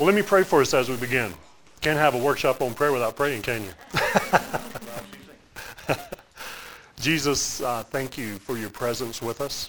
Well, let me pray for us as we begin. Can't have a workshop on prayer without praying, can you? Jesus, thank you for your presence with us.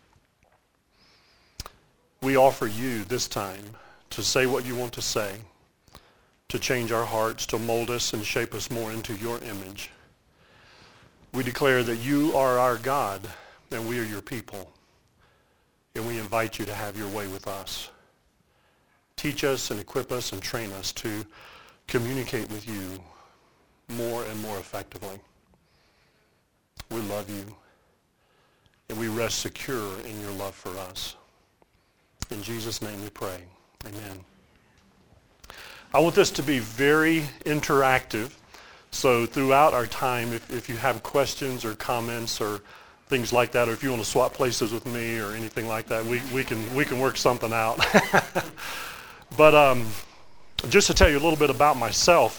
We offer you this time to say what you want to say, to change our hearts, to mold us and shape us more into your image. We declare that you are our God and we are your people, and we invite you to have your way with us. Teach us and equip us and train us to communicate with you more and more effectively. We love you, and we rest secure in your love for us. In Jesus' name we pray. Amen. I want this to be very interactive, so throughout our time, if you have questions or comments or things like that, or if you want to swap places with me or anything like that, we can work something out. But just to tell you a little bit about myself,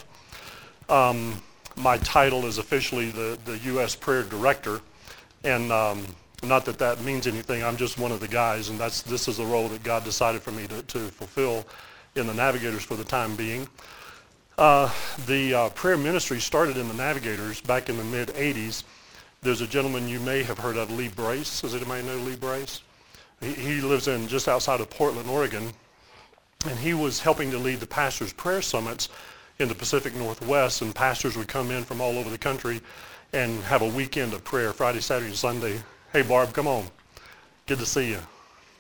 my title is officially the U.S. Prayer Director, and not that that means anything. I'm just one of the guys, and this is the role that God decided for me to fulfill in the Navigators for the time being. The prayer ministry started in the Navigators back in the mid-'80s. There's a gentleman you may have heard of, Lee Brace. Does anybody know Lee Brace? He lives in just outside of Portland, Oregon. And he was helping to lead the pastors' prayer summits in the Pacific Northwest, and pastors would come in from all over the country and have a weekend of prayer, Friday, Saturday, and Sunday. Hey, Barb, come on. Good to see you.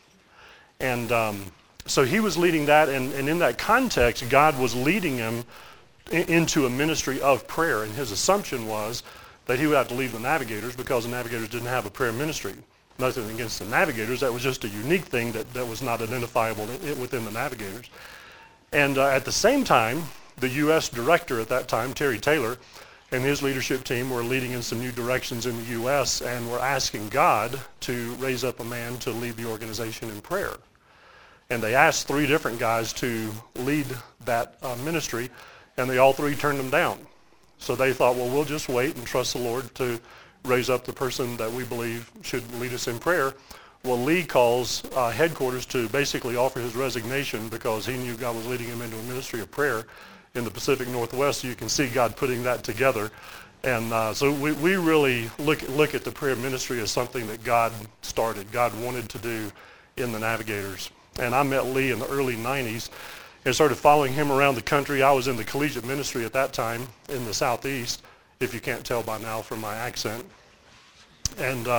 And so he was leading that, and in that context, God was leading him into a ministry of prayer, and his assumption was that he would have to leave the Navigators because the Navigators didn't have a prayer ministry. Nothing against the Navigators. That was just a unique thing that was not identifiable within the Navigators. And at the same time, the U.S. director at that time, Terry Taylor, and his leadership team were leading in some new directions in the U.S. and were asking God to raise up a man to lead the organization in prayer. And they asked 3 different guys to lead that ministry, and they all 3 turned them down. So they thought, well, we'll just wait and trust the Lord to raise up the person that we believe should lead us in prayer. Well, Lee calls headquarters to basically offer his resignation because he knew God was leading him into a ministry of prayer in the Pacific Northwest. So you can see God putting that together. And so we really look at the prayer ministry as something that God started, God wanted to do in the Navigators. And I met Lee in the early 90s and started following him around the country. I was in the collegiate ministry at that time in the Southeast, if you can't tell by now from my accent. And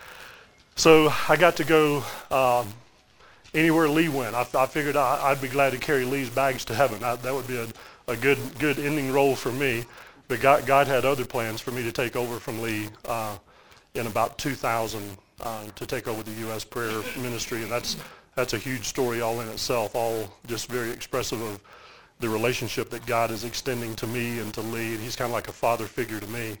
so I got to go anywhere Lee went. I figured I'd be glad to carry Lee's bags to heaven. That would be a good ending role for me. But God had other plans for me to take over from Lee in about 2000 to take over the U.S. prayer ministry. And that's a huge story all in itself, all just very expressive of the relationship that God is extending to me and to Lee. And he's kind of like a father figure to me.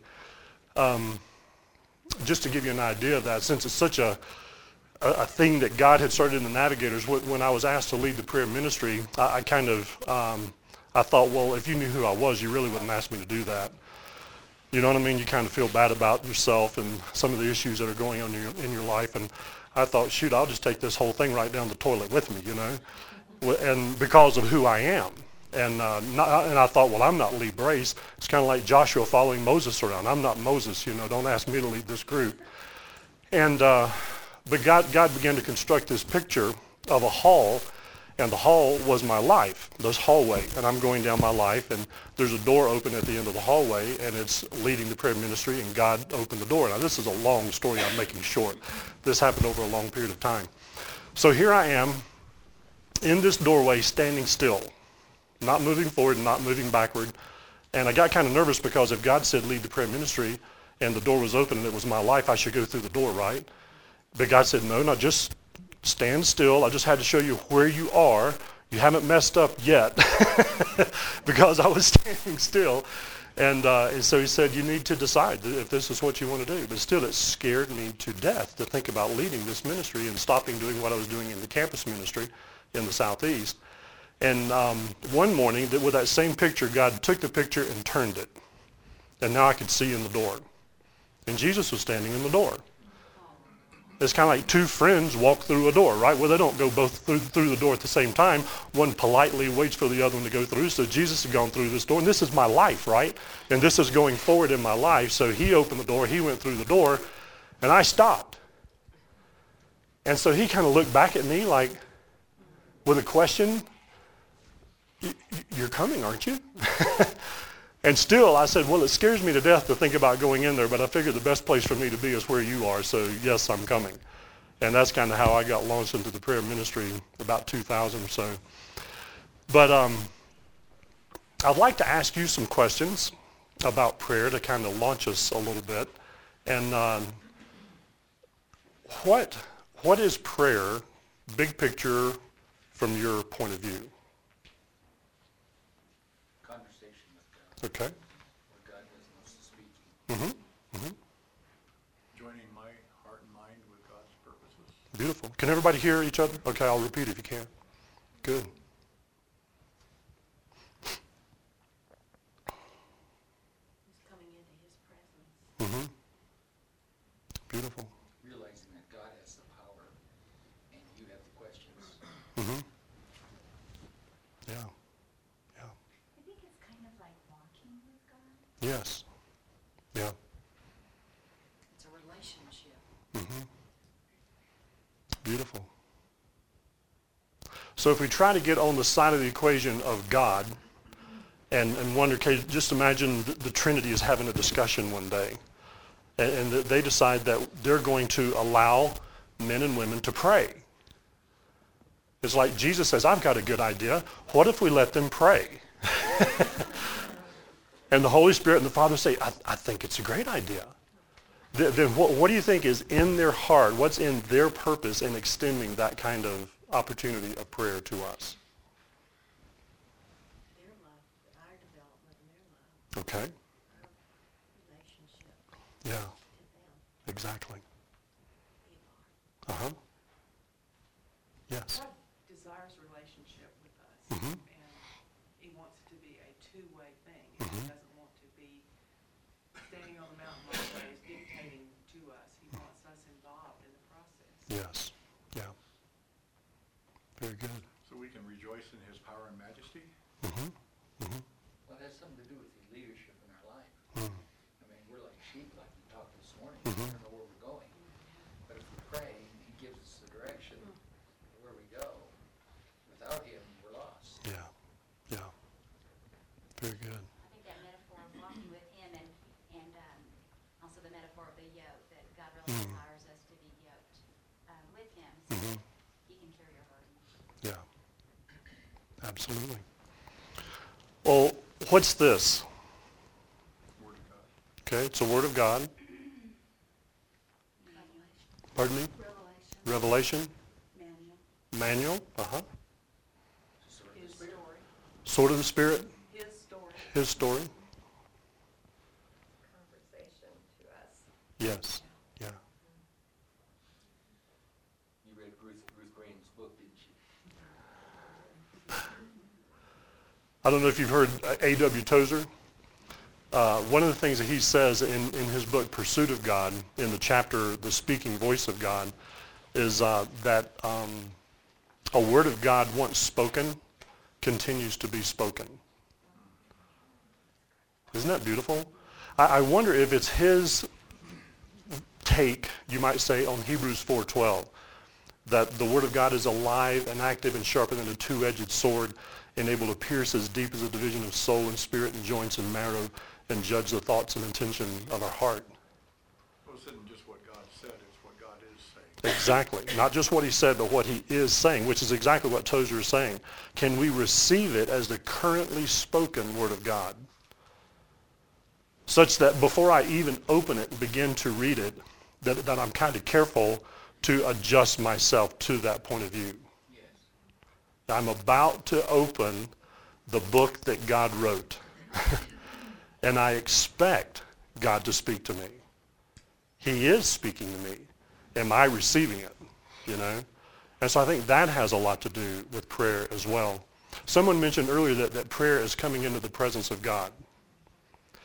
Just to give you an idea of that, since it's such a thing that God had started in the Navigators, when I was asked to lead the prayer ministry, I thought, well, if you knew who I was, you really wouldn't ask me to do that. You know what I mean? You kind of feel bad about yourself and some of the issues that are going on in your life. And I thought, shoot, I'll just take this whole thing right down the toilet with me, you know, and because of who I am. And I thought, well, I'm not Lee Brace. It's kind of like Joshua following Moses around. I'm not Moses, you know. Don't ask me to lead this group. And but God began to construct this picture of a hall, and the hall was my life, this hallway. And I'm going down my life, and there's a door open at the end of the hallway, and it's leading the prayer ministry, and God opened the door. Now, this is a long story I'm making short. This happened over a long period of time. So here I am in this doorway, standing still, not moving forward and not moving backward. And I got kind of nervous because if God said lead the prayer ministry and the door was open and it was my life, I should go through the door, right? But God said, no, just stand still. I just had to show you where you are. You haven't messed up yet because I was standing still. And so he said, you need to decide if this is what you want to do. But still, it scared me to death to think about leading this ministry and stopping doing what I was doing in the campus ministry in the Southeast. And one morning, with that same picture, God took the picture and turned it. And now I could see in the door. And Jesus was standing in the door. It's kind of like two friends walk through a door, right? Well, they don't go both through the door at the same time. One politely waits for the other one to go through. So Jesus had gone through this door, and this is my life, right? And this is going forward in my life. So he opened the door, he went through the door, and I stopped. And so he kind of looked back at me like, with a question, you're coming, aren't you? And still, I said, well, it scares me to death to think about going in there, but I figured the best place for me to be is where you are, so yes, I'm coming. And that's kind of how I got launched into the prayer ministry about 2000 or so. But I'd like to ask you some questions about prayer to kind of launch us a little bit. And what is prayer, big picture, from your point of view? Okay. Where God wants to speak. Mm-hmm. Mm-hmm. Joining my heart and mind with God's purposes. Beautiful. Can everybody hear each other? Okay, I'll repeat if you can. Good. He's coming into his presence. Mm-hmm. Beautiful. Realizing that God has the power and you have the questions. Mm-hmm. Yeah. I think it's kind of like walking with God. Yes. Yeah. It's a relationship. Mm-hmm. Beautiful. So if we try to get on the side of the equation of God and wonder, okay, just imagine the Trinity is having a discussion one day, and they decide that they're going to allow men and women to pray. It's like Jesus says, I've got a good idea. What if we let them pray? And the Holy Spirit and the Father say, I think it's a great idea. Then what do you think is in their heart? What's in their purpose in extending that kind of opportunity of prayer to us? Their love, our development and their love. Okay. Our relationship Yeah, to them. exactly. You are. Uh-huh. Yes. God desires relationship with us, Mm-hmm. and he wants it to be a two-way thing. And he doesn't want to be standing on the mountain always dictating to us. He wants us involved in the process. Yes. Yeah. Very good. So we can rejoice in his power and majesty. Mm-hmm. Mm-hmm. Well, that has something to do with his leadership in our life. Mm. I mean, we're like sheep, like we talked this morning. Mhm. We don't know where we're going. But if we pray, he gives us the direction of where we go. Without him, we're lost. Yeah. Yeah. Very good. I think that metaphor of walking with him and also the metaphor of the yoke, that God really desires us to be yoked with him so that he can carry our burden. Yeah. Absolutely. Well, what's this? Word of God. Okay, it's a word of God. Pardon me? Revelation. Revelation. Manual. Manual. Uh-huh. It's a sort of His spirit. story. Sword of the Spirit. His story. His story. Conversation to us. Yes. Yeah. You read Ruth Graham's book, didn't you? I don't know if you've heard A.W. Tozer. One of the things that he says in his book, Pursuit of God, in the chapter, The Speaking Voice of God, is that a word of God once spoken continues to be spoken. Isn't that beautiful? I wonder if it's his take, you might say, on Hebrews 4:12, that the word of God is alive and active and sharper than a two-edged sword, and able to pierce as deep as a division of soul and spirit and joints and marrow, and judge the thoughts and intention of our heart. Well, it isn't just what God said, it's what God is saying. Exactly. Not just what he said, but what he is saying, which is exactly what Tozer is saying. Can we receive it as the currently spoken word of God? Such that before I even open it and begin to read it, that I'm kind of careful to adjust myself to that point of view. Yes. I'm about to open the book that God wrote. And I expect God to speak to me. He is speaking to me. Am I receiving it? You know? And so I think that has a lot to do with prayer as well. Someone mentioned earlier that prayer is coming into the presence of God.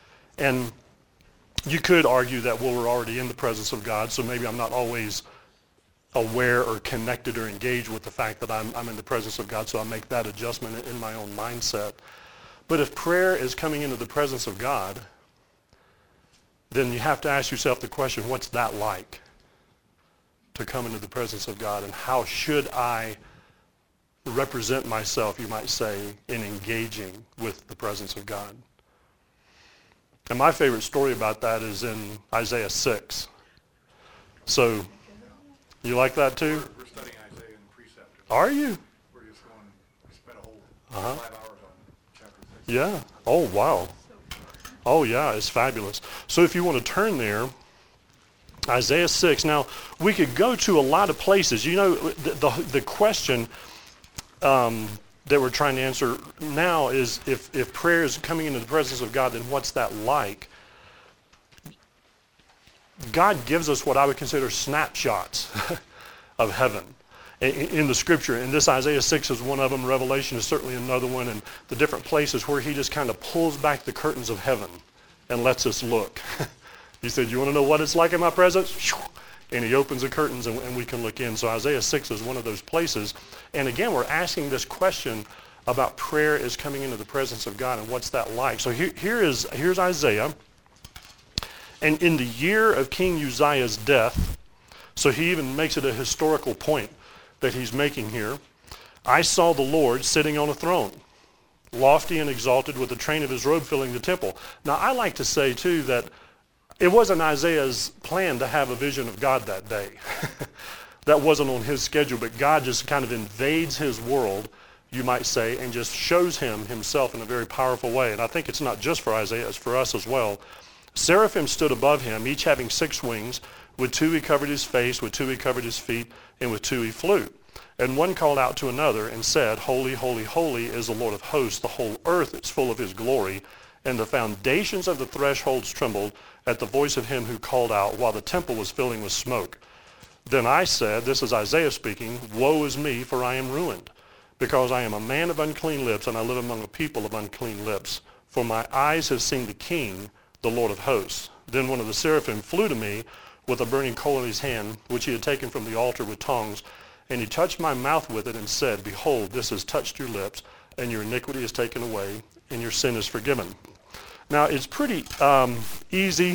And you could argue that, well, we're already in the presence of God, so maybe I'm not always aware or connected or engaged with the fact that I'm in the presence of God, so I make that adjustment in my own mindset. But if prayer is coming into the presence of God, then you have to ask yourself the question, what's that like to come into the presence of God, and how should I represent myself, you might say, in engaging with the presence of God? And my favorite story about that is in Isaiah 6. So, you like that too? We're studying Isaiah in precept. Are you? We're just going, we spent a whole Uh-huh. 5 hours on chapter 6. Yeah. Oh, wow. Oh, yeah, it's fabulous. So if you want to turn there, Isaiah 6. Now, we could go to a lot of places. You know, the question that we're trying to answer now is if prayer is coming into the presence of God, then what's that like? God gives us what I would consider snapshots of heaven in the scripture. And this Isaiah 6 is one of them. Revelation is certainly another one. And the different places where he just kind of pulls back the curtains of heaven and lets us look. He said, you want to know what it's like in my presence? And he opens the curtains and we can look in. So Isaiah 6 is one of those places. And again, we're asking this question about prayer is coming into the presence of God, and what's that like? So here's Isaiah. And in the year of King Uzziah's death, so he even makes it a historical point that he's making here, I saw the Lord sitting on a throne, lofty and exalted, with the train of his robe filling the temple. Now, I like to say, too, that it wasn't Isaiah's plan to have a vision of God that day. That wasn't on his schedule, but God just kind of invades his world, you might say, and just shows him himself in a very powerful way. And I think it's not just for Isaiah, it's for us as well. Seraphim stood above him, each having 6 wings. With 2 he covered his face, with 2 he covered his feet, and with 2 he flew. And one called out to another and said, Holy, holy, holy is the Lord of hosts. The whole earth is full of his glory. And the foundations of the thresholds trembled at the voice of him who called out, while the temple was filling with smoke. Then I said, this is Isaiah speaking, Woe is me, for I am ruined, because I am a man of unclean lips, and I live among a people of unclean lips. For my eyes have seen the King, the Lord of hosts. Then one of the seraphim flew to me with a burning coal in his hand, which he had taken from the altar with tongs, and he touched my mouth with it and said, Behold, this has touched your lips, and your iniquity is taken away, and your sin is forgiven. Now, it's pretty easy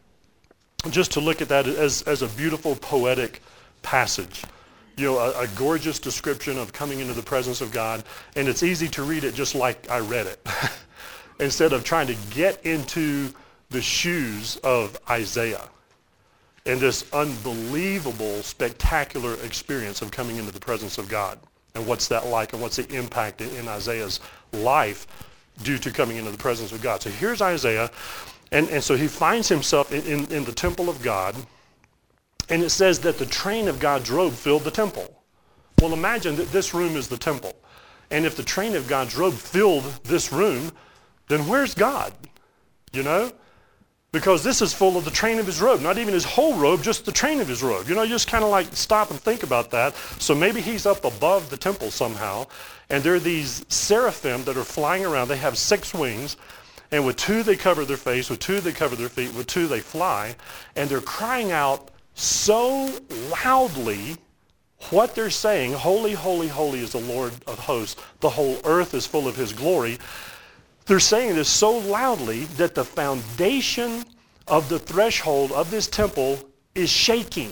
just to look at that as a beautiful poetic passage. You know, a gorgeous description of coming into the presence of God, and it's easy to read it just like I read it, instead of trying to get into the shoes of Isaiah and this unbelievable, spectacular experience of coming into the presence of God. And what's that like, and what's the impact in Isaiah's life due to coming into the presence of God. So here's Isaiah, and so he finds himself in the temple of God, and it says that the train of God's robe filled the temple. Well, imagine that this room is the temple, and if the train of God's robe filled this room, then where's God? You know? Because this is full of the train of his robe, not even his whole robe, just the train of his robe. You know, you just kind of like stop and think about that. So maybe he's up above the temple somehow, and there are these seraphim that are flying around. They have 6 wings, and with 2 they cover their face, with 2 they cover their feet, with 2 they fly, and they're crying out so loudly what they're saying, Holy, holy, holy is the Lord of hosts. The whole earth is full of his glory. They're saying this so loudly that the foundation of the threshold of this temple is shaking.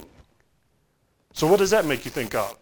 So what does that make you think of?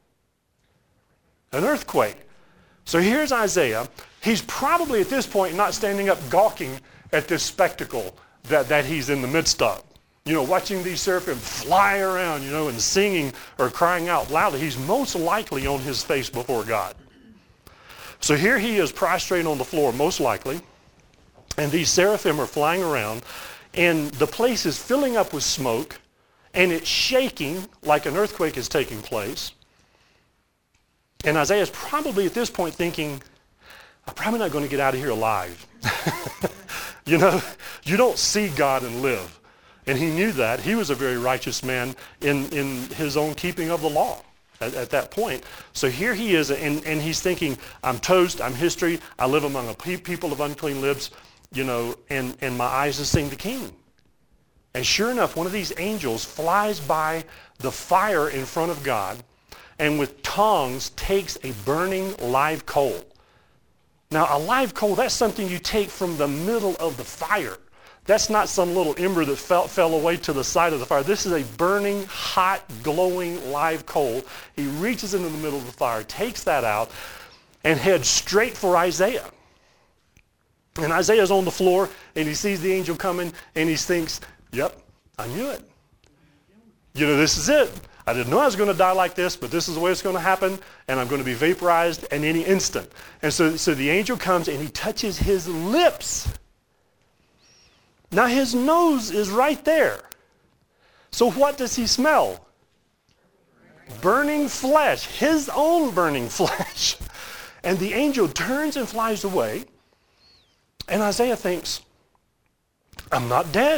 An earthquake. So here's Isaiah. He's probably at this point not standing up gawking at this spectacle that he's in the midst of. You know, watching these seraphim fly around, you know, and singing or crying out loudly. He's most likely on his face before God. So here he is prostrate on the floor, most likely, and these seraphim are flying around, and the place is filling up with smoke, and it's shaking like an earthquake is taking place. And Isaiah's probably at this point thinking, I'm probably not going to get out of here alive. You know, you don't see God and live. And he knew that. He was a very righteous man in his own keeping of the law. At that point. So here he is, and he's thinking, I'm toast, I'm history, I live among a people of unclean lips, you know, and my eyes have seen the King. And sure enough, one of these angels flies by the fire in front of God and with tongs takes a burning live coal. Now, a live coal, that's something you take from the middle of the fire. That's not some little ember that fell away to the side of the fire. This is a burning, hot, glowing live coal. He reaches into the middle of the fire, takes that out, and heads straight for Isaiah. And Isaiah's on the floor, and he sees the angel coming, and he thinks, yep, I knew it. You know, this is it. I didn't know I was going to die like this, but this is the way it's going to happen, and I'm going to be vaporized in any instant. And so the angel comes, and he touches his lips. Now, his nose is right there. So what does he smell? Burning flesh, his own burning flesh. And the angel turns and flies away, and Isaiah thinks, I'm not dead.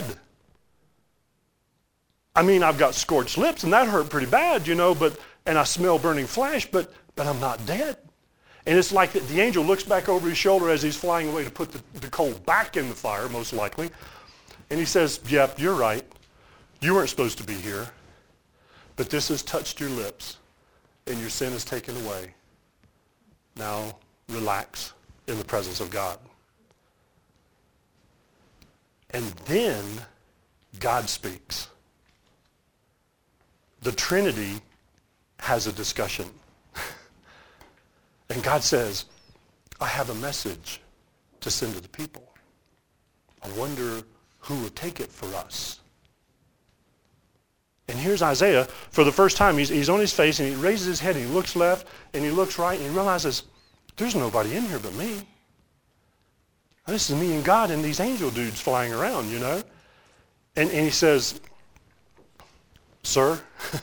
I mean, I've got scorched lips, and that hurt pretty bad, you know, and I smell burning flesh, but I'm not dead. And it's like the angel looks back over his shoulder as he's flying away to put the coal back in the fire, most likely. And he says, yep, you're right. You weren't supposed to be here. But this has touched your lips, and your sin is taken away. Now relax in the presence of God. And then God speaks. The Trinity has a discussion. And God says, I have a message to send to the people. I wonder who will take it for us. And here's Isaiah. For the first time, he's on his face, and he raises his head, and he looks left, and he looks right, and he realizes, there's nobody in here but me. This is me and God and these angel dudes flying around, you know. And he says, sir,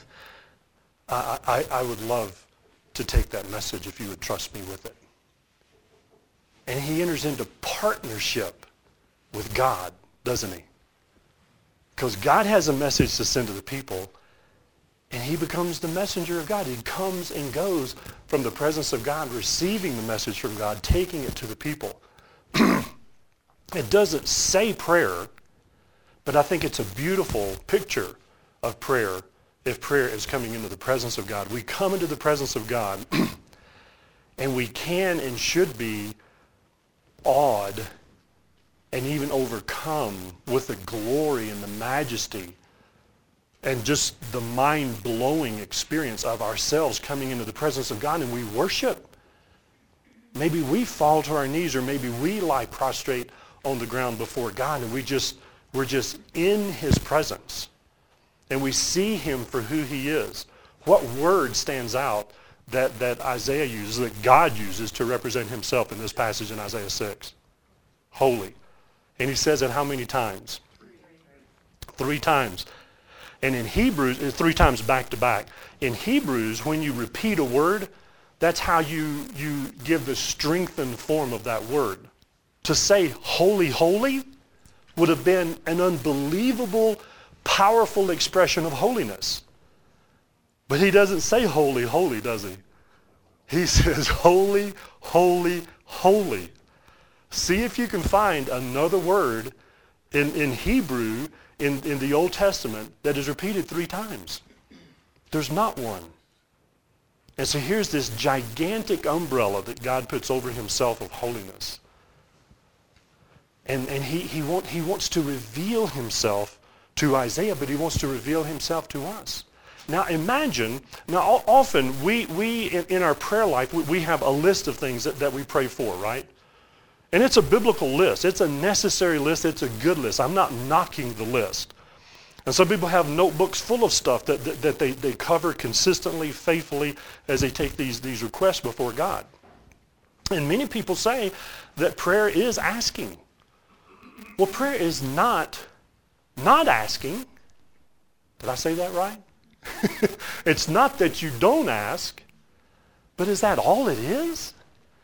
I would love to take that message if you would trust me with it. And he enters into partnership with God, doesn't he? Because God has a message to send to the people, and he becomes the messenger of God. He comes and goes from the presence of God, receiving the message from God, taking it to the people. It doesn't say prayer, but I think it's a beautiful picture of prayer if prayer is coming into the presence of God. We come into the presence of God, and we can and should be awed and even overcome with the glory and the majesty and just the mind-blowing experience of ourselves coming into the presence of God, and we worship. Maybe we fall to our knees, or maybe we lie prostrate on the ground before God, and we're just in his presence, and we see him for who he is. What word stands out that Isaiah uses, that God uses to represent himself in this passage in Isaiah 6? Holy. And he says it how many times? 3 times. And in Hebrews, 3 times back to back. In Hebrews, when you repeat a word, that's how you give the strengthened form of that word. To say holy, holy would have been an unbelievable, powerful expression of holiness. But he doesn't say holy, holy, does he? He says holy, holy, holy. See if you can find another word in Hebrew in the Old Testament that is repeated 3 times. There's not one. And so here's this gigantic umbrella that God puts over himself of holiness. And he wants to reveal himself to Isaiah, but he wants to reveal himself to us. Now imagine, often we in our prayer life, we have a list of things that we pray for, right? And it's a biblical list. It's a necessary list. It's a good list. I'm not knocking the list. And some people have notebooks full of stuff that they cover consistently, faithfully, as they take these requests before God. And many people say that prayer is asking. Well, prayer is not asking. Did I say that right? It's not that you don't ask, but is that all it is?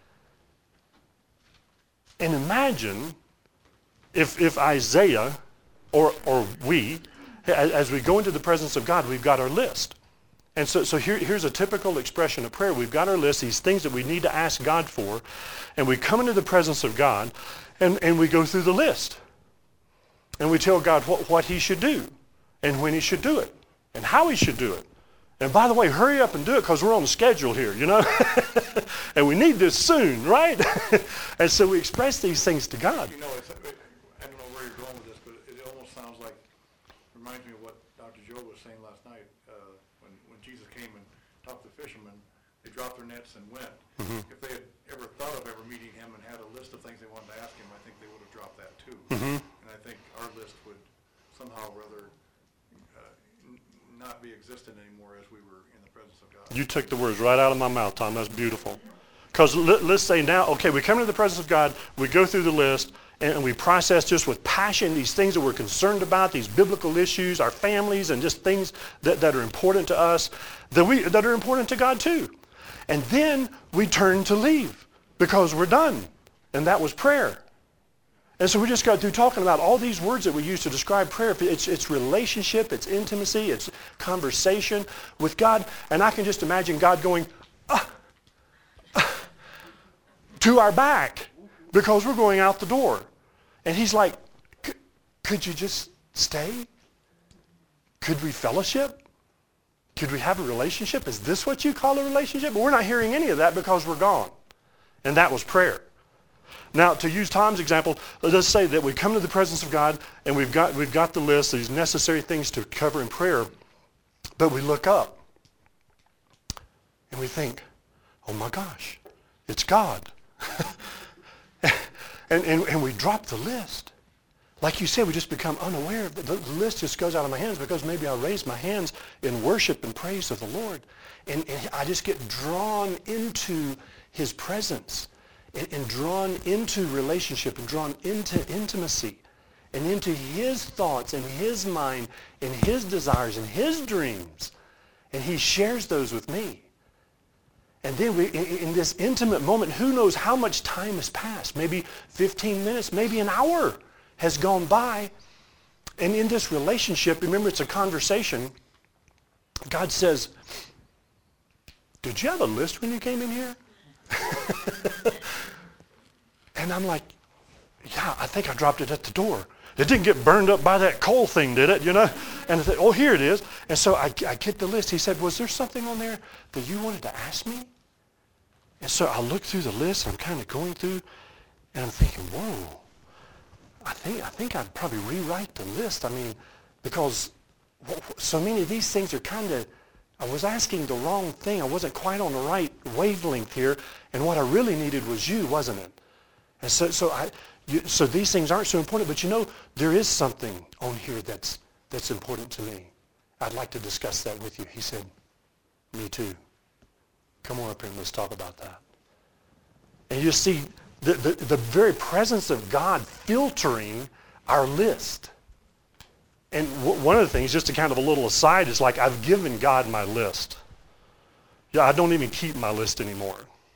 And imagine if Isaiah or we, as we go into the presence of God, we've got our list. And so here's a typical expression of prayer. We've got our list, these things that we need to ask God for, and we come into the presence of God, and we go through the list. And we tell God what he should do and when he should do it and how he should do it. And by the way, hurry up and do it because we're on the schedule here, you know. And we need this soon, right? And so we express these things to God. You know, I don't know where you're going with this, but it almost sounds like, reminds me of what Dr. Joe was saying last night. When Jesus came and talked to the fishermen, they dropped their nets and went. If they had ever thought of ever meeting him and had a list of things they wanted to ask him, I think they would have dropped that too. And I think our list would somehow or other not be existent anymore as we were in the presence of God. You took the words right out of my mouth, Tom. That's beautiful. Because let's say now, okay, we come into the presence of God, we go through the list, and we process just with passion these things that we're concerned about, these biblical issues, our families, and just things that are important to us, that are important to God too. And then we turn to leave because we're done. And that was prayer. And so we just got through talking about all these words that we use to describe prayer. It's relationship, it's intimacy, it's conversation with God. And I can just imagine God going, to our back because we're going out the door. And he's like, could you just stay? Could we fellowship? Could we have a relationship? Is this what you call a relationship? But we're not hearing any of that because we're gone. And that was prayer. Now, to use Tom's example, let's say that we come to the presence of God and we've got the list, these necessary things to cover in prayer, but we look up and we think, oh my gosh, it's God. and we drop the list. Like you said, we just become unaware of the list just goes out of my hands because maybe I raise my hands in worship and praise of the Lord. And I just get drawn into his presence and drawn into relationship and drawn into intimacy and into his thoughts and his mind and his desires and his dreams. And he shares those with me. And then we, in this intimate moment, who knows how much time has passed? Maybe 15 minutes, maybe an hour has gone by. And in this relationship, remember it's a conversation. God says, did you have a list when you came in here? And I'm like, yeah, I think I dropped it at the door. It didn't get burned up by that coal thing, did it? You know? And I said, oh, here it is. And so I get the list. He said, was there something on there that you wanted to ask me? And so I look through the list. I'm kind of going through, and I'm thinking, whoa, I think I'd probably rewrite the list. I mean, because so many of these things are kind of, I was asking the wrong thing. I wasn't quite on the right wavelength here. And what I really needed was you, wasn't it? And so these things aren't so important, but you know, there is something on here that's important to me. I'd like to discuss that with you. He said, me too. Come on up here and let's talk about that. And you see the very presence of God filtering our list. And one of the things, just to kind of a little aside, is like I've given God my list. Yeah, I don't even keep my list anymore.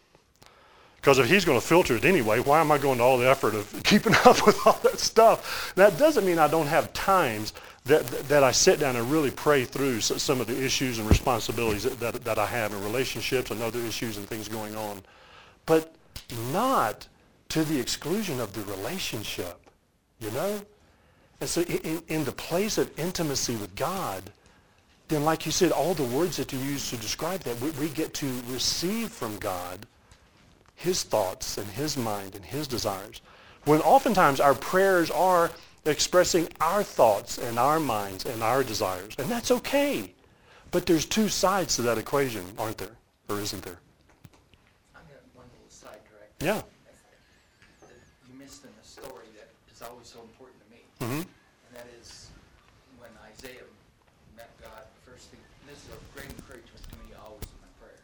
Because if he's going to filter it anyway, why am I going to all the effort of keeping up with all that stuff? That doesn't mean I don't have times that I sit down and really pray through some of the issues and responsibilities that I have in relationships and other issues and things going on. But not to the exclusion of the relationship, you know? And so in the place of intimacy with God, then like you said, all the words that you use to describe that, we get to receive from God his thoughts and his mind and his desires. When oftentimes our prayers are expressing our thoughts and our minds and our desires. And that's okay. But there's two sides to that equation, aren't there? Or isn't there? I've got one little sidetrack. Yeah. That you missed in the story that is always so important to me. Mm-hmm. And that is when Isaiah met God, the first thing, this is a great encouragement to me always in my prayer,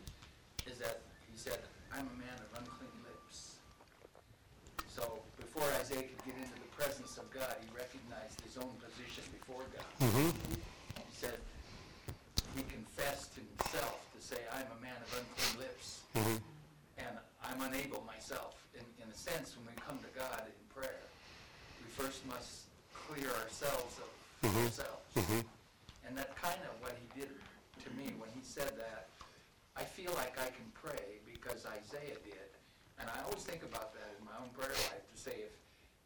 is that he said, I'm a man of unclean lips. So before Isaiah could get into the presence of God, he recognized his own position before God. He said, he confessed himself to say, I'm a man of unclean lips. And I'm unable myself. In a sense, when we come to God in prayer, we first must clear ourselves of ourselves. And that's kind of what he did to me when he said that. I feel like I can pray because Isaiah did. And I always think about that in my own prayer life to say,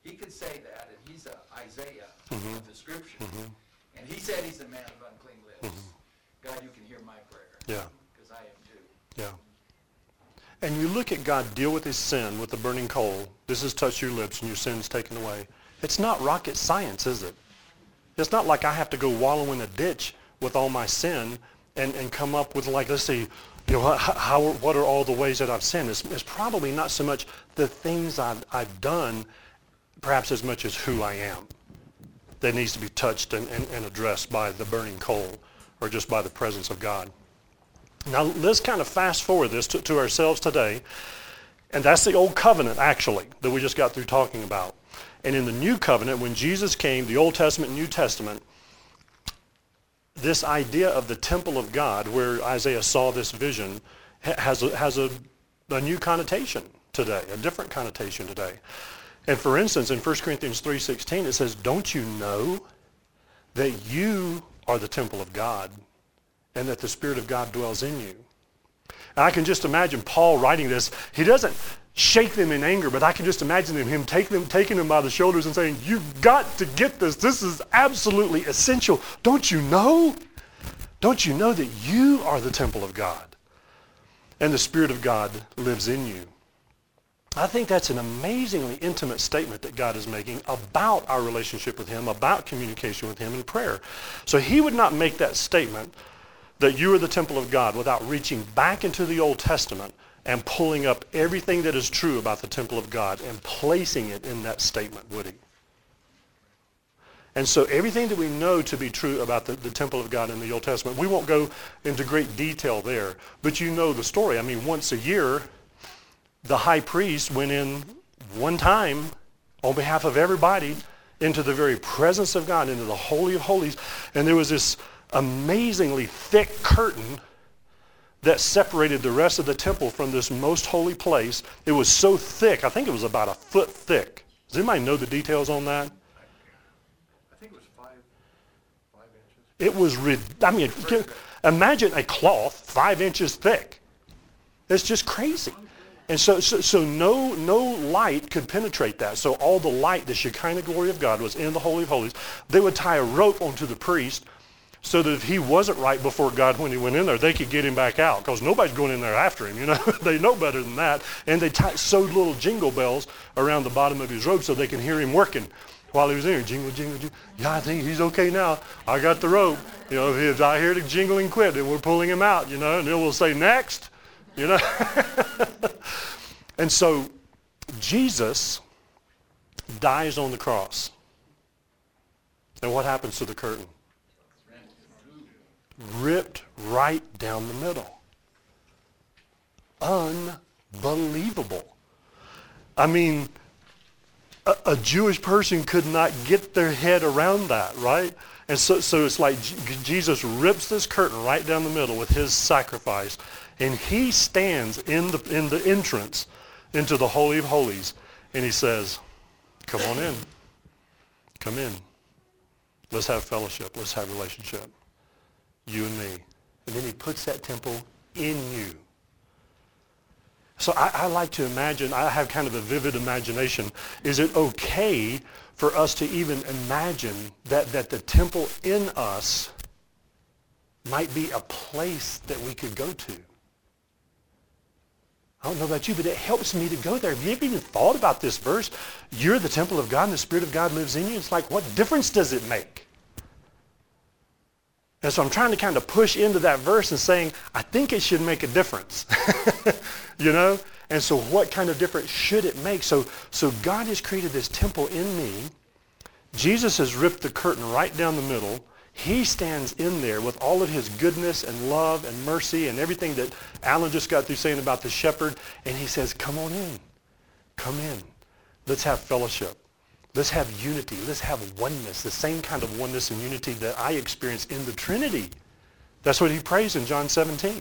he could say that, and he's Isaiah of the Scripture. And he said he's a man of unclean lips. God, you can hear my prayer. Yeah. Because I am too. Yeah. And you look at God deal with his sin with the burning coal. This has touched your lips and your sin's taken away. It's not rocket science, is it? It's not like I have to go wallow in a ditch with all my sin and come up with, like, let's see, what are all the ways that I've sinned? It's probably not so much the things I've done, perhaps as much as who I am that needs to be touched and addressed by the burning coal or just by the presence of God. Now, let's kind of fast forward this to ourselves today. And that's the old covenant, actually, that we just got through talking about. And in the new covenant, when Jesus came, the Old Testament and New Testament, this idea of the temple of God, where Isaiah saw this vision, has a new connotation today, a different connotation today. And for instance, in 1 Corinthians 3:16, it says, don't you know that you are the temple of God and that the Spirit of God dwells in you? And I can just imagine Paul writing this. He doesn't shake them in anger, but I can just imagine him taking them by the shoulders and saying, you've got to get this. This is absolutely essential. Don't you know? Don't you know that you are the temple of God and the Spirit of God lives in you? I think that's an amazingly intimate statement that God is making about our relationship with him, about communication with him in prayer. So he would not make that statement that you are the temple of God without reaching back into the Old Testament and pulling up everything that is true about the temple of God and placing it in that statement, would he? And so everything that we know to be true about the temple of God in the Old Testament, we won't go into great detail there, but you know the story. I mean, once a year, the high priest went in one time on behalf of everybody into the very presence of God, into the Holy of Holies, and there was this amazingly thick curtain that separated the rest of the temple from this most holy place. It was so thick, I think it was about a foot thick. Does anybody know the details on that? I think it was 5 inches. It was, imagine a cloth 5 inches thick. It's just crazy. And so no light could penetrate that. So all the light, the Shekinah glory of God was in the Holy of Holies. They would tie a rope onto the priest so that if he wasn't right before God when he went in there, they could get him back out, because nobody's going in there after him, They know better than that. And they sewed little jingle bells around the bottom of his robe so they can hear him working while he was in there. Jingle, jingle, jingle. Yeah, I think he's okay now. I got the rope. If I hear the jingling quit, then we're pulling him out, and then we'll say, next, And so Jesus dies on the cross. And what happens to the curtain? Ripped right down the middle. Unbelievable. I mean, a Jewish person could not get their head around that, right? And so it's like Jesus rips this curtain right down the middle with his sacrifice, and he stands in the entrance into the Holy of Holies, and he says, come on in. Come in. Let's have fellowship. Let's have relationship. You and me. And then he puts that temple in you. So I like to imagine, I have kind of a vivid imagination. Is it okay for us to even imagine that the temple in us might be a place that we could go to? I don't know about you, but it helps me to go there. Have you ever even thought about this verse? You're the temple of God and the Spirit of God lives in you. It's like, what difference does it make? And so I'm trying to kind of push into that verse and saying, I think it should make a difference. And so what kind of difference should it make? So God has created this temple in me. Jesus has ripped the curtain right down the middle. He stands in there with all of his goodness and love and mercy and everything that Alan just got through saying about the shepherd. And he says, come on in. Come in. Let's have fellowship. Let's have unity. Let's have oneness, the same kind of oneness and unity that I experience in the Trinity. That's what he prays in John 17.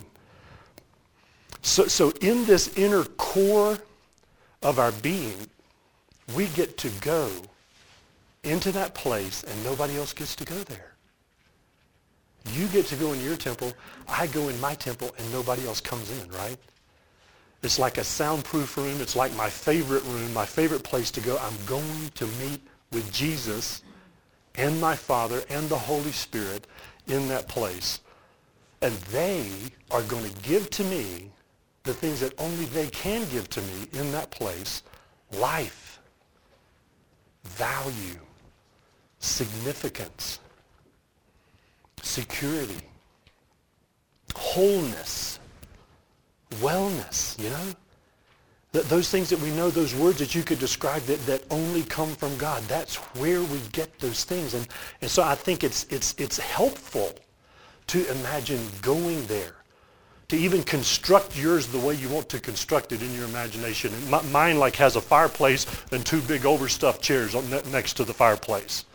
So in this inner core of our being, we get to go into that place and nobody else gets to go there. You get to go in your temple, I go in my temple, and nobody else comes in, right? It's like a soundproof room. It's like my favorite room, my favorite place to go. I'm going to meet with Jesus and my Father and the Holy Spirit in that place. And they are going to give to me the things that only they can give to me in that place: life, value, significance, security, wholeness, wellness, you know? Those things that we know, those words that you could describe that only come from God. That's where we get those things. And so I think it's helpful to imagine going there, to even construct yours the way you want to construct it in your imagination. And mine like has a fireplace and two big overstuffed chairs next to the fireplace.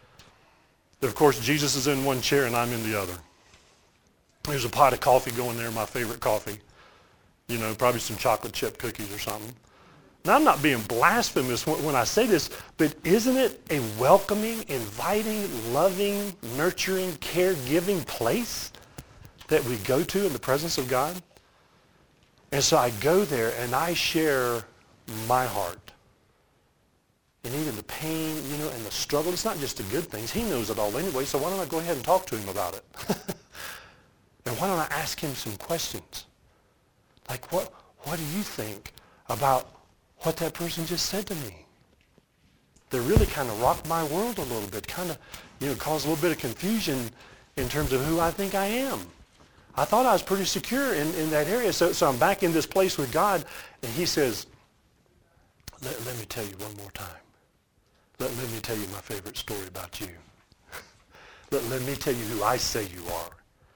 Of course, Jesus is in one chair and I'm in the other. There's a pot of coffee going there, my favorite coffee. You know, probably some chocolate chip cookies or something. Now, I'm not being blasphemous when I say this, but isn't it a welcoming, inviting, loving, nurturing, caregiving place that we go to in the presence of God? And so I go there and I share my heart. And even the pain, you know, and the struggle. It's not just the good things. He knows it all anyway, so why don't I go ahead and talk to him about it? And why don't I ask him some questions? Like, what do you think about what that person just said to me? That really kind of rocked my world a little bit, kind of, you know, caused a little bit of confusion in terms of who I think I am. I thought I was pretty secure in that area, so I'm back in this place with God, and he says, let me tell you one more time. Let me tell you my favorite story about you. Let me tell you who I say you are.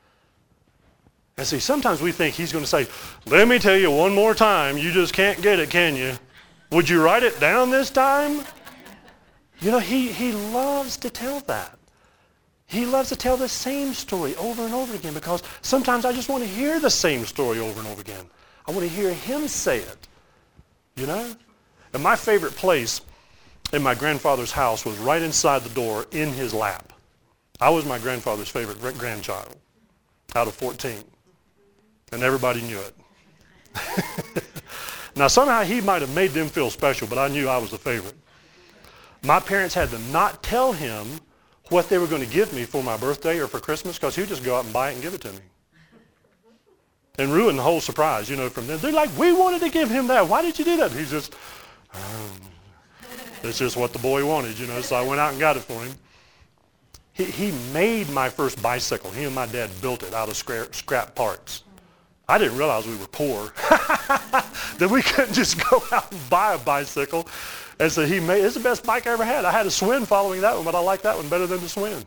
And see, sometimes we think he's going to say, let me tell you one more time. You just can't get it, can you? Would you write it down this time? You know, he loves to tell that. He loves to tell the same story over and over again, because sometimes I just want to hear the same story over and over again. I want to hear him say it, you know? And my favorite place in my grandfather's house was right inside the door in his lap. I was my grandfather's favorite grandchild out of 14. And everybody knew it. Now, somehow he might have made them feel special, but I knew I was the favorite. My parents had to not tell him what they were going to give me for my birthday or for Christmas, because he would just go out and buy it and give it to me. And ruin the whole surprise, you know, from them. They're like, we wanted to give him that. Why did you do that? He's just, it's just what the boy wanted, you know, so I went out and got it for him. He made my first bicycle. He and my dad built it out of scrap parts. I didn't realize we were poor, that we couldn't just go out and buy a bicycle. And so it's the best bike I ever had. I had a Swin following that one, but I like that one better than the Swin.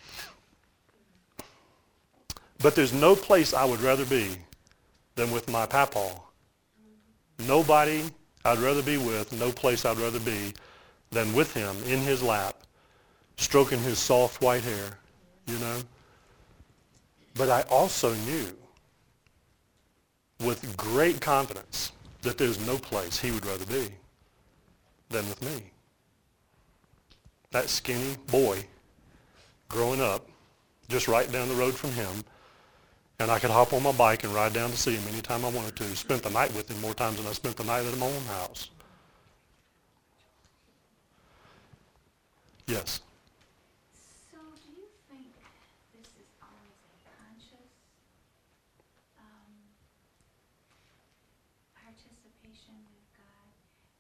But there's no place I would rather be than with my papaw. Nobody I'd rather be with, no place I'd rather be than with him in his lap, stroking his soft white hair, you know. But I also knew with great confidence that there's no place he would rather be than with me. That skinny boy growing up just right down the road from him, and I could hop on my bike and ride down to see him anytime I wanted to. Spent the night with him more times than I spent the night at my own house. Yes. So do you think this is always a conscious participation with God?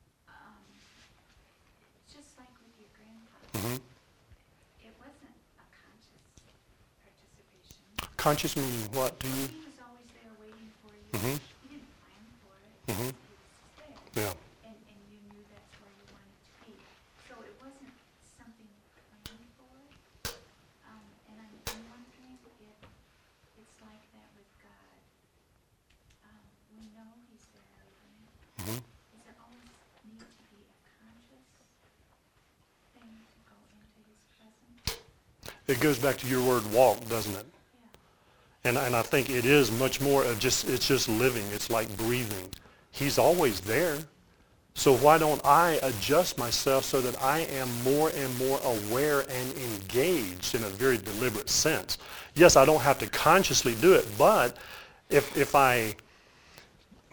Just like with your grandfather, Mm-hmm. it wasn't a conscious participation. Conscious meaning what to you? He was always there waiting for you. Mm-hmm. He didn't plan for it. Mm-hmm. He was just there. Yeah. And you knew that's where you wanted to be. So it wasn't something you planned for. And I'm wondering if it's like that with God. We know he's there waiting. Mm-hmm. Does there always need to be a conscious thing to go into his presence? It goes back to your word walk, doesn't it? Yeah. And I think it is much more of it's just living. It's like breathing. He's always there. So why don't I adjust myself so that I am more and more aware and engaged in a very deliberate sense? Yes, I don't have to consciously do it, but if I,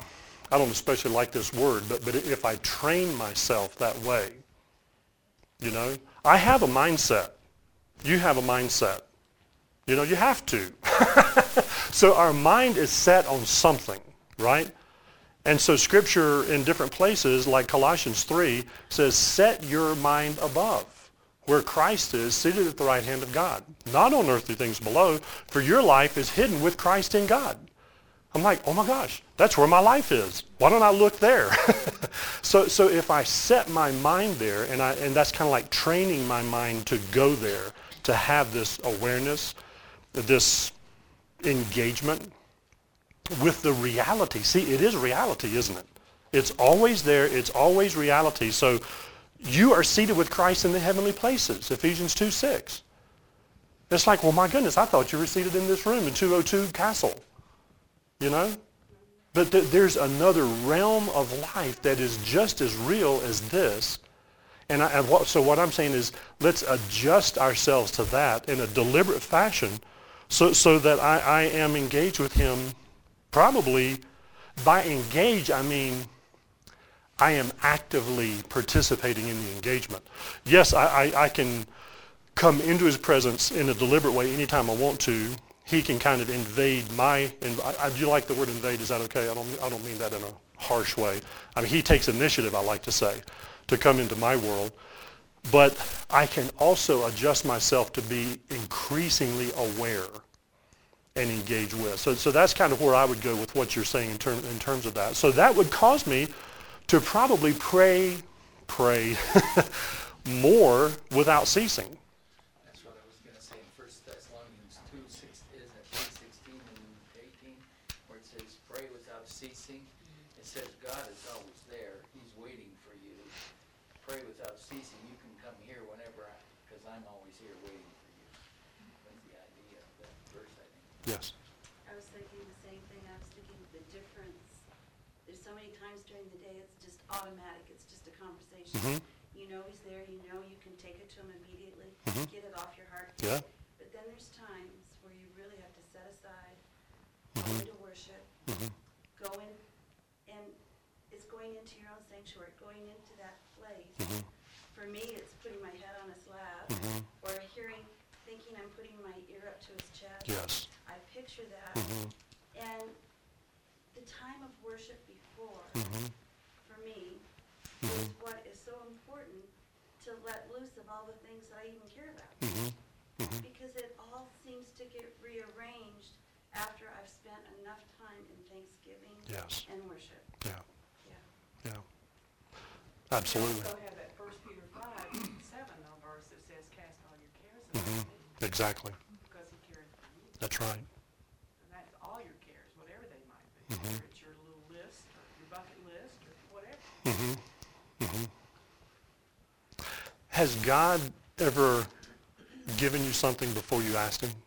I don't especially like this word, but if I train myself that way, you know, I have a mindset. You have a mindset. You know, you have to. So our mind is set on something, right? And so Scripture in different places, like Colossians 3, says, set your mind above, where Christ is, seated at the right hand of God. Not on earthly things below, for your life is hidden with Christ in God. I'm like, oh my gosh, that's where my life is. Why don't I look there? So if I set my mind there, and that's kind of like training my mind to go there, to have this awareness, this engagement with the reality. See, it is reality, isn't it? It's always there. It's always reality. So you are seated with Christ in the heavenly places, Ephesians 2:6. It's like, well, my goodness, I thought you were seated in this room in 202 Castle. You know? But there's another realm of life that is just as real as this. So what I'm saying is, let's adjust ourselves to that in a deliberate fashion so that I am engaged with him. Probably, by engage, I mean I am actively participating in the engagement. Yes, I can come into his presence in a deliberate way anytime I want to. He can kind of invade do you like the word invade? Is that okay? I don't mean that in a harsh way. I mean, he takes initiative, I like to say, to come into my world. But I can also adjust myself to be increasingly aware and engage with. So that's kind of where I would go with what you're saying in terms of that. So that would cause me to probably pray more without ceasing. That's what I was going to say in 1 Thessalonians 2:16 and 18, where it says, pray without ceasing. It says God is always there. He's waiting for you. Pray without ceasing. You can come here whenever, because I'm always here waiting for you. That's the idea of that verse, I think. Yes. I was thinking the same thing. I was thinking the difference. There's so many times during the day it's just automatic. It's just a conversation. Mm-hmm. You know he's there. You know you can take it to him immediately. Mhm. Get it off your heart. Yeah. But then there's times where you really have to set aside, Mhm. go into worship, Mhm. go in, and it's going into your own sanctuary, going into that place. Mhm. For me, it's putting my head on his lap, Mhm. or thinking I'm putting my ear up to his chest. Yes. I picture that. Mhm. And the time of worship before, Mhm. for me, Mhm. is what is so important to let loose of all the things that I even care about. Mhm. Mhm. Because it all seems to get rearranged after I've spent enough time in thanksgiving Yes. and worship. Yeah. Yeah. Yeah. Absolutely. We also have that 1 Peter 5:7 verse that says, cast all your cares upon Mhm. him, Exactly. because he careth for you. That's right. And that's all your cares, whatever they might be. Mhm. Whether it's your little list, or your bucket list, or whatever. Mhm. Mhm. Has God ever given you something before you asked him?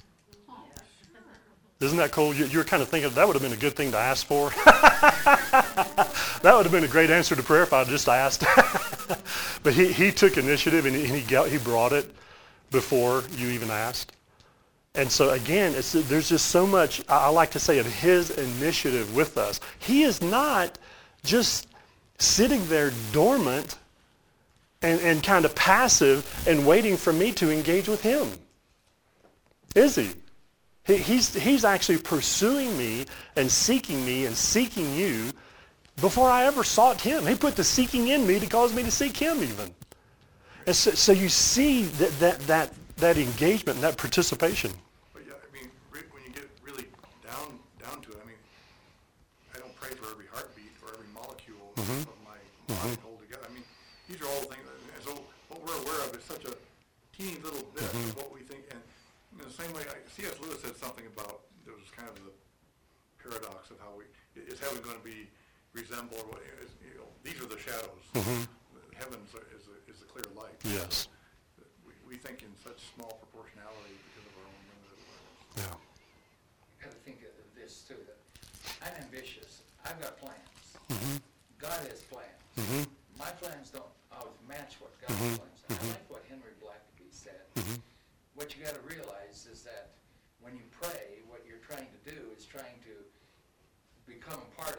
Isn't that cool? You're kind of thinking that would have been a good thing to ask for. That would have been a great answer to prayer if I just asked. But he took initiative and he brought it before you even asked. And so again, there's just so much, I like to say, of his initiative with us. He is not just sitting there dormant and kind of passive and waiting for me to engage with him. Is he? He's actually pursuing me and seeking you before I ever sought him. He put the seeking in me to cause me to seek him even. And so you see that engagement and that participation. But yeah, I mean, when you get really down to it, I mean, I don't pray for every heartbeat or every molecule of my body hold together. I mean, these are all things, and so what we're aware of is such a teeny little bit of what we think. And in the same way, C.S. Lewis said something about, there was kind of the paradox of how is heaven going to be resembled, these are the shadows. Heaven is the clear light. Yes. We think in such small proportionality because of our own limited awareness. Yeah. You got to think of this too, that I'm ambitious. I've got plans. God has plans. My plans don't always match what God's plans are. I like what Henry Blackaby said. What you got to realize is that when you pray, what you're trying to do is trying to become a part of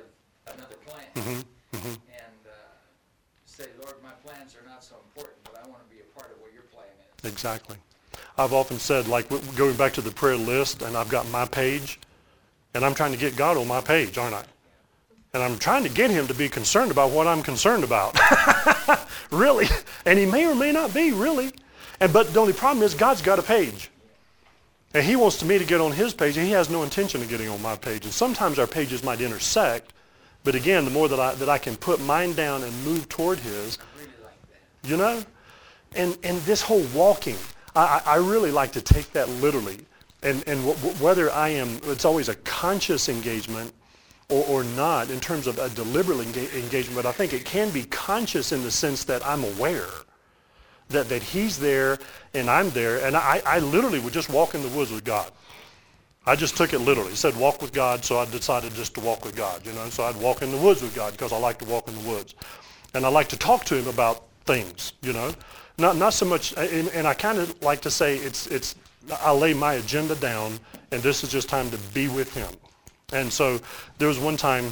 another plan. Mm-hmm. And say, Lord, my plans are not so important, but I want to be a part of what your plan is. Exactly. I've often said, like going back to the prayer list, and I've got my page, and I'm trying to get God on my page, aren't I? And I'm trying to get him to be concerned about what I'm concerned about. Really. And he may or may not be, really. But the only problem is God's got a page. And he wants me to get on his page, and he has no intention of getting on my page. And sometimes our pages might intersect, but again, the more that I can put mine down and move toward his, I really like that. you know? And this whole walking, I really like to take that literally. And whether it's always a conscious engagement or not in terms of a deliberate engagement, but I think it can be conscious in the sense that I'm aware that he's there and I'm there. And I literally would just walk in the woods with God. I just took it literally. It said walk with God, so I decided just to walk with God, you know. So I'd walk in the woods with God because I like to walk in the woods. And I like to talk to him about things, you know. Not so much, and I kind of like to say I lay my agenda down, and this is just time to be with him. And so there was one time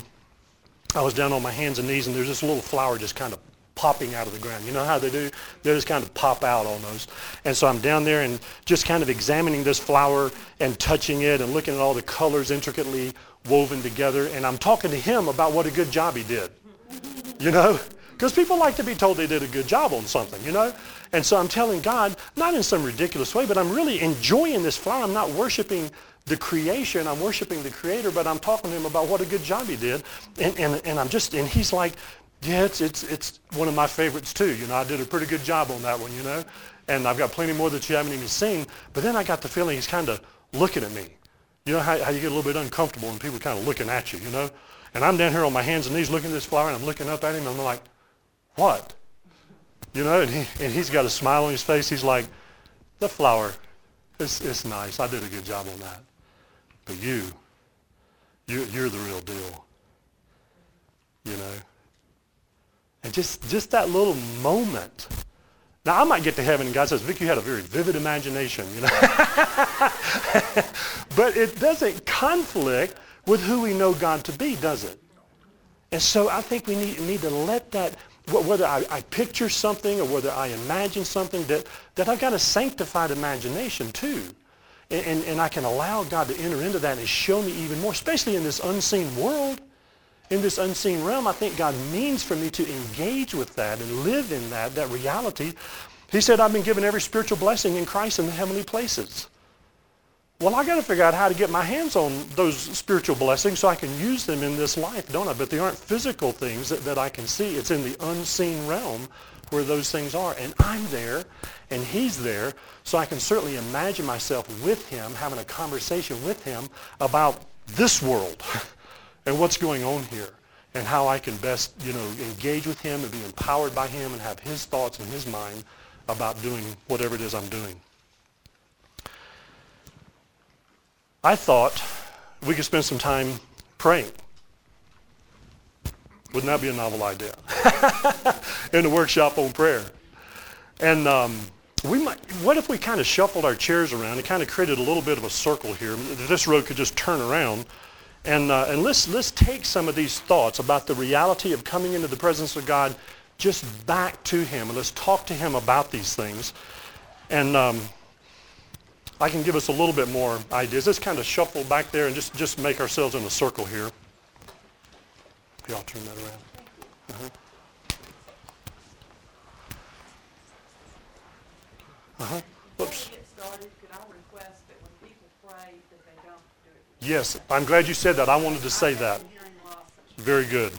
I was down on my hands and knees, and there's this little flower just kind of popping out of the ground. You know how they do? They just kind of pop out almost. And so I'm down there and just kind of examining this flower and touching it and looking at all the colors intricately woven together. And I'm talking to him about what a good job he did, you know? Because people like to be told they did a good job on something, you know? And so I'm telling God, not in some ridiculous way, but I'm really enjoying this flower. I'm not worshiping the creation. I'm worshiping the Creator, but I'm talking to him about what a good job he did. And he's like, yeah, it's one of my favorites too. You know, I did a pretty good job on that one, you know. And I've got plenty more that you haven't even seen. But then I got the feeling he's kind of looking at me. You know how you get a little bit uncomfortable when people are kind of looking at you, you know. And I'm down here on my hands and knees looking at this flower, and I'm looking up at him, and I'm like, what? You know, and he's got a smile on his face. He's like, the flower, it's nice. I did a good job on that. But you're the real deal, you know. And just that little moment. Now, I might get to heaven and God says, Vic, you had a very vivid imagination, you know. But it doesn't conflict with who we know God to be, does it? And so I think we need to let that, whether I picture something or whether I imagine something, that I've got a sanctified imagination too. And I can allow God to enter into that and show me even more, especially in this unseen world. In this unseen realm, I think God means for me to engage with that and live in that reality. He said, I've been given every spiritual blessing in Christ in the heavenly places. Well, I got to figure out how to get my hands on those spiritual blessings so I can use them in this life, don't I? But they aren't physical things that I can see. It's in the unseen realm where those things are. And I'm there, and he's there, so I can certainly imagine myself with him, having a conversation with him about this world and what's going on here and how I can best, you know, engage with him and be empowered by him and have his thoughts in his mind about doing whatever it is I'm doing. I thought we could spend some time praying. Wouldn't that be a novel idea? In the workshop on prayer. And what if we kind of shuffled our chairs around and kind of created a little bit of a circle here? This row could just turn around. And let's take some of these thoughts about the reality of coming into the presence of God just back to him. And let's talk to him about these things. And I can give us a little bit more ideas. Let's kind of shuffle back there and just make ourselves in a circle here. Here, I'll turn that around. Whoops. Before we get started, could I request that when people pray that they don't do it? Yes, I'm glad you said that. I wanted to say that. Hearing loss. Very good.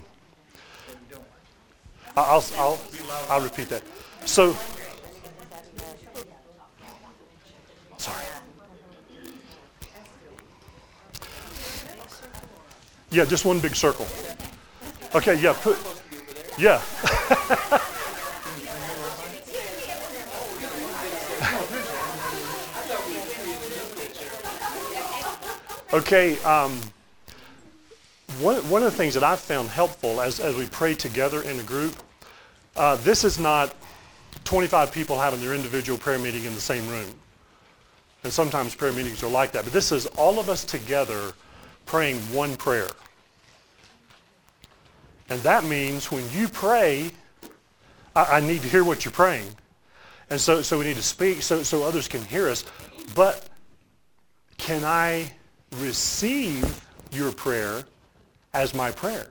I'll repeat that. So, sorry. Yeah, just one big circle. Okay, yeah, yeah. Okay, one of the things that I've found helpful as we pray together in a group, this is not 25 people having their individual prayer meeting in the same room. And sometimes prayer meetings are like that. But this is all of us together praying one prayer. And that means when you pray, I need to hear what you're praying. And so we need to speak so others can hear us. But can I receive your prayer as my prayer?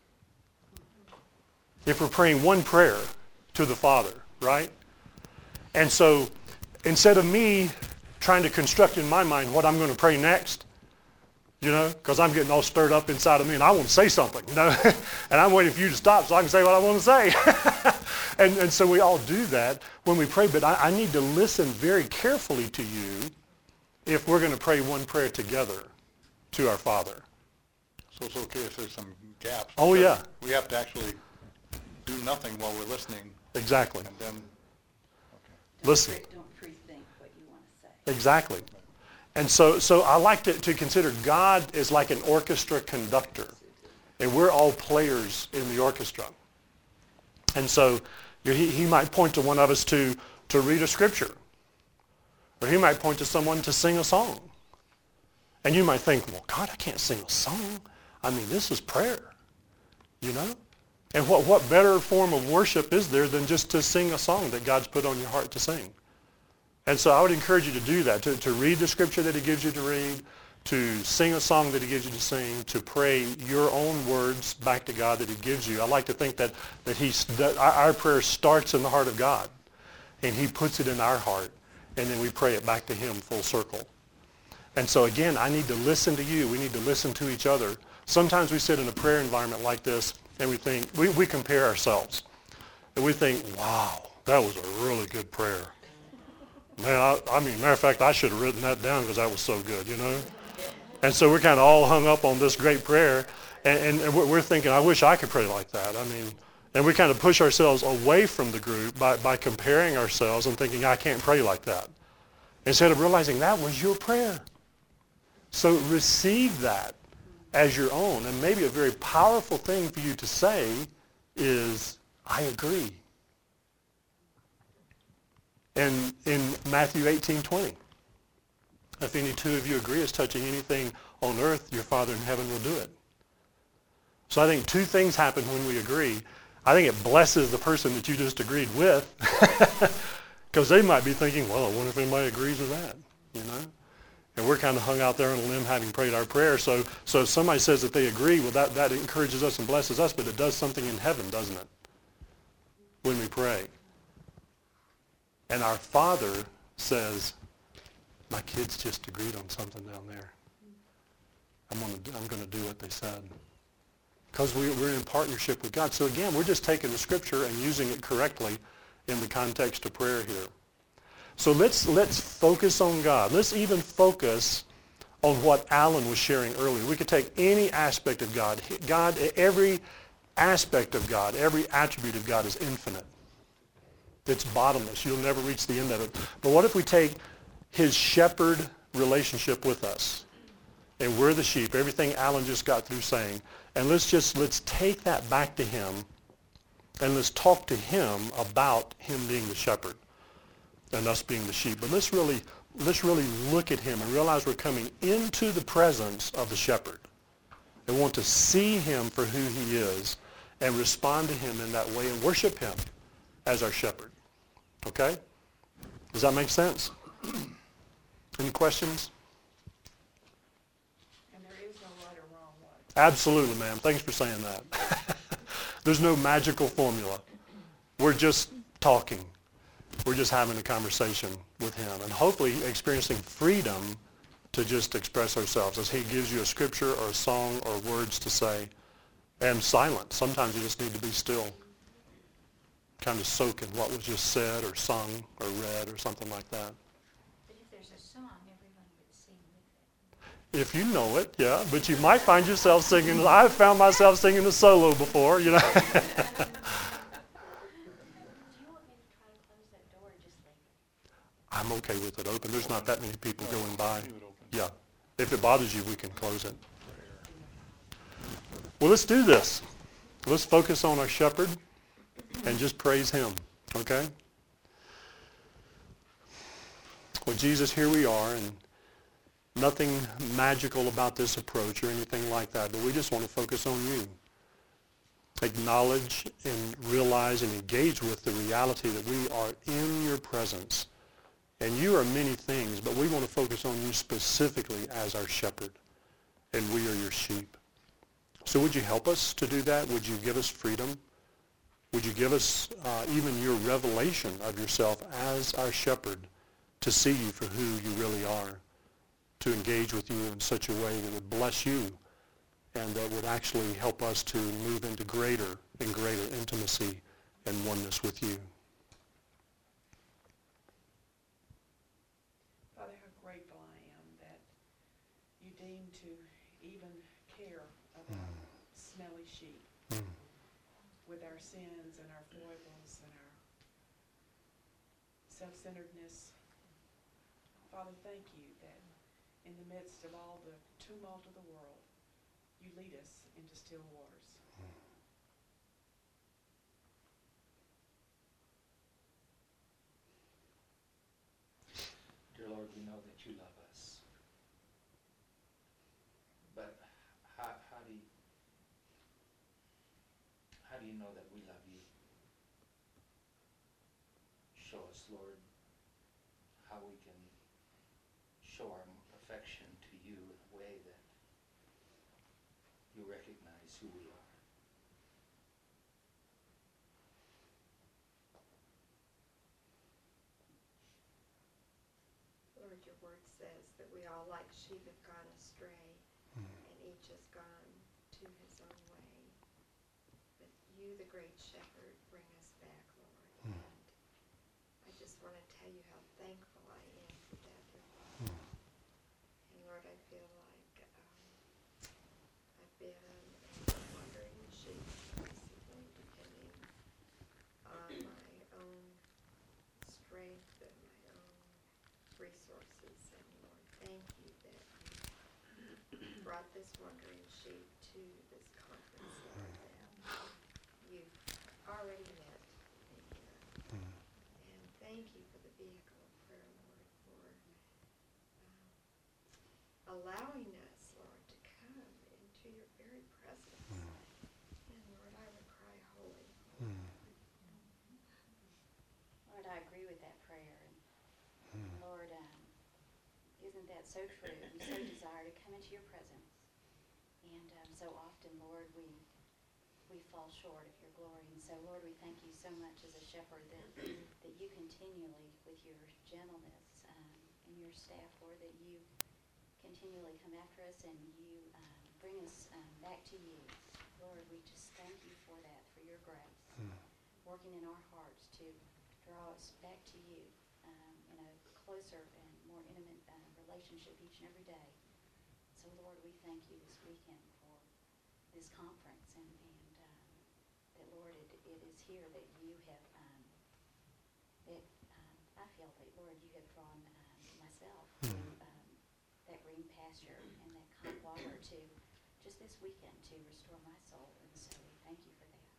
If we're praying one prayer to the Father, right? And so instead of me trying to construct in my mind what I'm going to pray next, because I'm getting all stirred up inside of me and I want to say something, and I'm waiting for you to stop so I can say what I want to say. and so we all do that when we pray, but I need to listen very carefully to you if we're going to pray one prayer together to our Father. So it's okay if there's some gaps. Oh, yeah. We have to actually do nothing while we're listening, Exactly. and then, Listen. Don't pre-think what you want to say. Exactly. And so I like to consider God as like an orchestra conductor. And we're all players in the orchestra. And so he might point to one of us to read a scripture. Or he might point to someone to sing a song. And you might think, well, God, I can't sing a song. I mean, this is prayer, And what better form of worship is there than just to sing a song that God's put on your heart to sing? And so I would encourage you to do that, to read the scripture that he gives you to read, to sing a song that he gives you to sing, to pray your own words back to God that he gives you. I like to think that our prayer starts in the heart of God, and he puts it in our heart, and then we pray it back to him full circle. And so again, I need to listen to you. We need to listen to each other. Sometimes we sit in a prayer environment like this, and we think, we compare ourselves. And we think, wow, that was a really good prayer. Man, matter of fact, I should have written that down because that was so good, And so we're kind of all hung up on this great prayer, and we're thinking, I wish I could pray like that. And we kind of push ourselves away from the group by comparing ourselves and thinking, I can't pray like that. Instead of realizing that was your prayer. So receive that as your own. And maybe a very powerful thing for you to say is, I agree. And in Matthew 18:20, if any two of you agree as touching anything on earth, your Father in heaven will do it. So I think two things happen when we agree. I think it blesses the person that you just agreed with, because they might be thinking, well, I wonder if anybody agrees with that, And we're kind of hung out there on a limb having prayed our prayer. So if somebody says that they agree, well, that encourages us and blesses us, but it does something in heaven, doesn't it, when we pray? And our Father says, my kids just agreed on something down there. I'm going to do what they said. Because we're in partnership with God. So again, we're just taking the scripture and using it correctly in the context of prayer here. So let's focus on God. Let's even focus on what Alan was sharing earlier. We could take any aspect of God. God, every aspect of God, every attribute of God is infinite. It's bottomless. You'll never reach the end of it. But what if we take his shepherd relationship with us? And we're the sheep, everything Alan just got through saying. And let's take that back to him, and let's talk to him about him being the shepherd and us being the sheep. But let's really look at him and realize we're coming into the presence of the shepherd and want to see him for who he is and respond to him in that way and worship him as our shepherd. Okay? Does that make sense? Any questions? And there is no right or wrong way. Absolutely, ma'am. Thanks for saying that. There's no magical formula. We're just talking. We're just having a conversation with him and hopefully experiencing freedom to just express ourselves as he gives you a scripture or a song or words to say. And silent. Sometimes you just need to be still. Kind of soak in what was just said or sung or read or something like that. But if there's a song, everyone would sing with it. If you know it, yeah. But you might find yourself singing. I've found myself singing the solo before, Do you want me to try to close that door or just leave it? I'm okay with it open. There's not that many people going by. leave it open. Yeah. If it bothers you, we can close it. Well, let's do this. Let's focus on our shepherd and just praise him, okay? Well, Jesus, here we are, and nothing magical about this approach or anything like that, but we just want to focus on you. acknowledge and realize and engage with the reality that we are in your presence. And you are many things, but we want to focus on you specifically as our shepherd, and we are your sheep. So would you help us to do that? Would you give us freedom? Would you give us even your revelation of yourself as our shepherd to see you for who you really are, to engage with you in such a way that would bless you and that would actually help us to move into greater and greater intimacy and oneness with you? Father, how grateful I am that you deem to even care about smelly sheep with our sins and our foibles and our self-centeredness. Father, thank you that in the midst of all the tumult of the world, you lead us into still waters. Dear Lord, we know that you love us. But how do you know that we love you? Show us, Lord, how we can show our affection to you in a way that you recognize who we are. Lord, your word says that we all like sheep have gone astray, and each has gone to his own way. But you, the great shepherd, bring us back, Lord. And I just want to tell you how thankful I am for that, your Father. And Lord, I feel like I've been a wandering sheep, basically, depending on my own strength and my own resources. And Lord, thank you that you brought this wandering sheep to this conference, Lord, that you've already met me here. And thank you for the vehicle of prayer, Lord, for allowing us, Lord, to come into your very presence. And Lord, I would cry holy. Lord, I agree with that prayer. And Lord, isn't that so true? We so desire to come into your presence. And so often, Lord, we fall short of your glory. And so, Lord, we thank you so much as a shepherd that you continually, with your gentleness and your staff, Lord, that you continually come after us and you bring us back to you. Lord, we just thank you for that, for your grace, working in our hearts to draw us back to you in a closer and more intimate relationship each and every day. So, Lord, we thank you this weekend for this conference and that, Lord, it is here that you have, I feel that, Lord, you have drawn myself to that green pasture and that calm water to just this weekend to restore my soul. And so we thank you for that.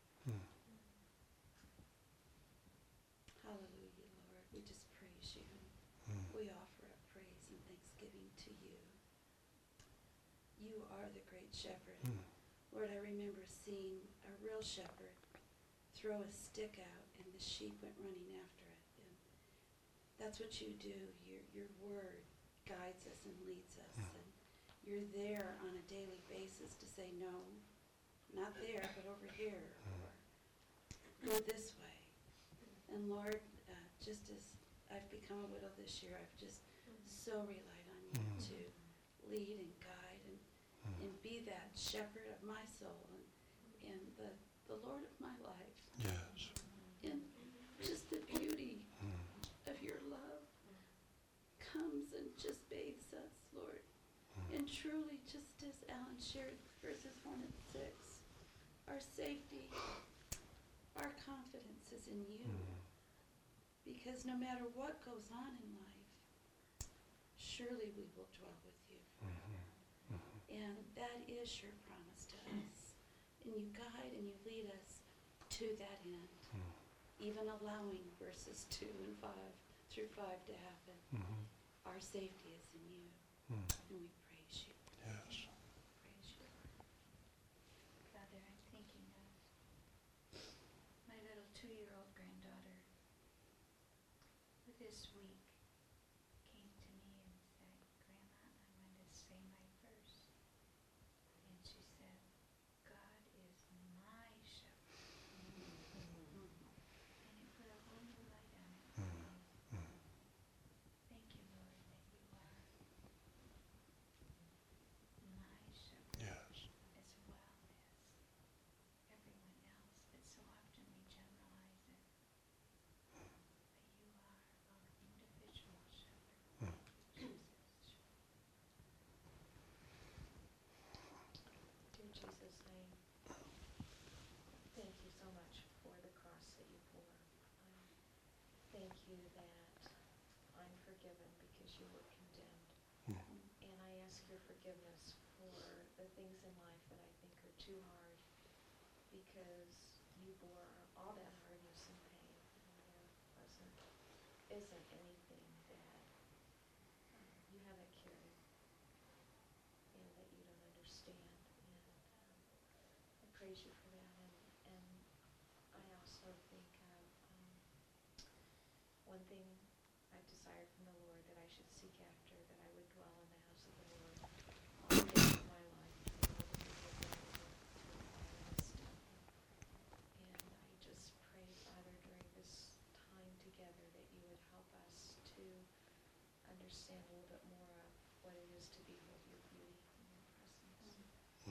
Hallelujah, Lord. We just praise you. We offer up praise and thanksgiving to you. You are the great shepherd. Lord, I remember seeing a real shepherd throw a stick out and the sheep went running after it. And that's what you do. Your word guides us and leads us. And you're there on a daily basis to say, no, not there, but over here. Or go this way. And Lord, just as I've become a widow this year, I've just so relied on you to lead and guide and be that shepherd of my soul and the Lord of my life. Yes. And just the beauty of your love comes and just bathes us, Lord. And truly, just as Alan shared verses 1 and 6, our safety, our confidence is in you. Because no matter what goes on in life, surely we will dwell with you. And that is your promise to us. And you guide and you lead us to that end, even allowing verses 2 and 5 through 5 to happen. Our safety is in you. And we praise you. Yes. Praise you. Father, I'm thinking of you that I'm forgiven because you were condemned. And I ask your forgiveness for the things in life that I think are too hard, because you bore all that hardness and pain, and there isn't anything that you haven't carried and that you don't understand. And I praise you for that. And I also think of one thing I've desired from the Lord that I should seek after, that I would dwell in the house of the Lord all the days of my life, to be able to inquire in His temple. And I just pray, Father, during this time together, that you would help us to understand a little bit more of what it is to behold your beauty and your presence.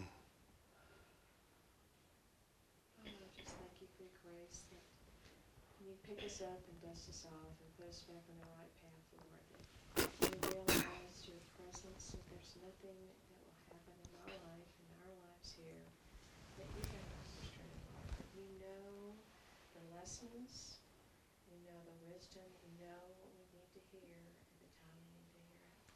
Oh, Lord, just thank you for your grace, that you pick us up and dust us off and put us back on the right path, Lord. That you realize your presence, that there's nothing that will happen in our life, in our lives here, that you can orchestrate, Lord. You know the lessons, you know the wisdom, you know what we need to hear at the time we need to hear it.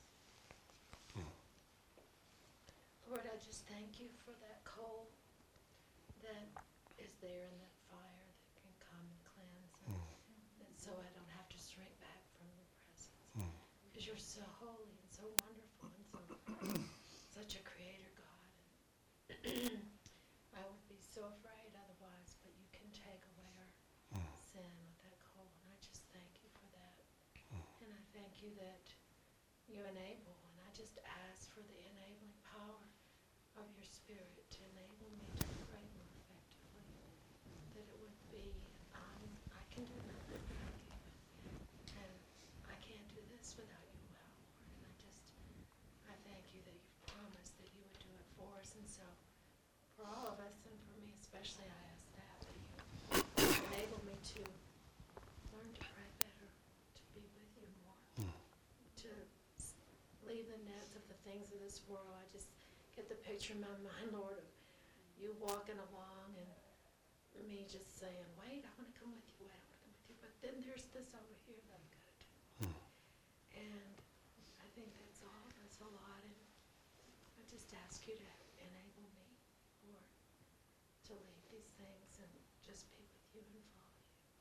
Lord, I just thank you for that coal that is there in that fire that can come and cleanse, and so I don't have to shrink back from your presence. Because you're so holy and so wonderful and so such a creator God. And I would be so afraid otherwise, but you can take away our sin with that coal, and I just thank you for that. And I thank you that you enable, and I just ask for the enabling power of your Spirit to enable me to pray more effectively, that it would be, I can do nothing without you, and I can't do this without you, well, Lord, and I thank you that you've promised that you would do it for us, and so for all of us, and for me especially, I ask that you enable me to learn to pray better, to be with you more, to leave the nets of the things of this world. I just get the picture in my mind, Lord, of you walking along and me just saying, wait, I want to come with you, wait, I want to come with you, but then there's this over here that I've got to do. And I think that's all, that's a lot, and I just ask you to enable me, Lord, to leave these things and just be with you and follow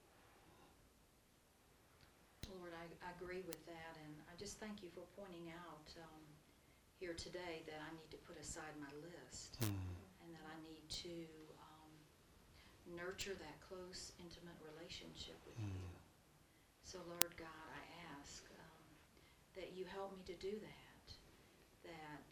you. Lord, I agree with that, and I just thank you for pointing out here today that I need to put aside my list, and that I need to nurture that close, intimate relationship with you. So, Lord God, I ask that you help me to do that, that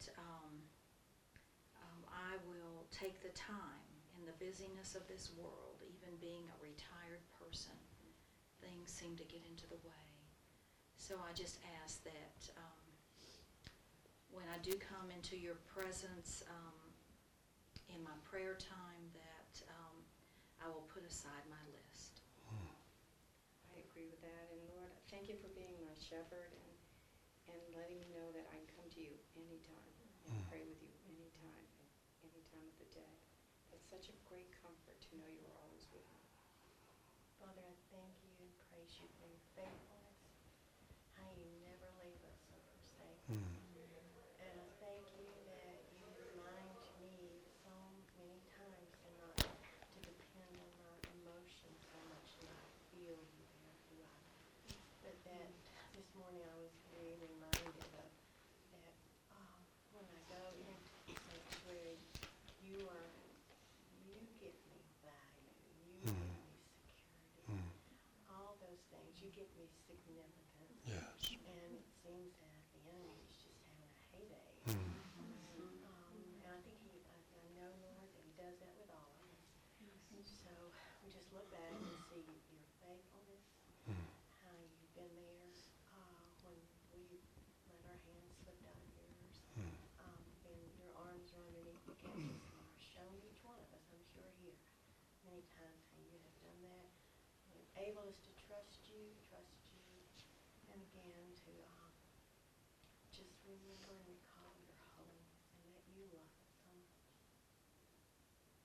I will take the time in the busyness of this world, even being a retired person, things seem to get into the way. So I just ask that when I do come into your presence in my prayer time, that I will put aside my list. I agree with that, and Lord, thank you for being my shepherd and letting me know that I can come to you anytime and pray with you anytime, at any time of the day. It's such a great comfort to know you are always with me. Father, I thank you and praise you for your faithfulness, how you never leave us or forsake us. And I thank you that you remind me so many times to depend on my emotions so much, that I feel you there throughout. But that this morning I was very reminded of that when I go into the sanctuary, you give me value, you give me security, all those things. You give me significance. Yes. And it seems that the enemy is just having a heyday. And I think I know, Lord, that he does that with all of us. So we just look back and see your faithfulness, how you've been there when we let our hands slip out of yours, and your arms are underneath the catches, and you've shown each one of us, I'm sure here, many times how you have done that, and able us to trust you, and again to just remember and recall your holiness and that you love us so much.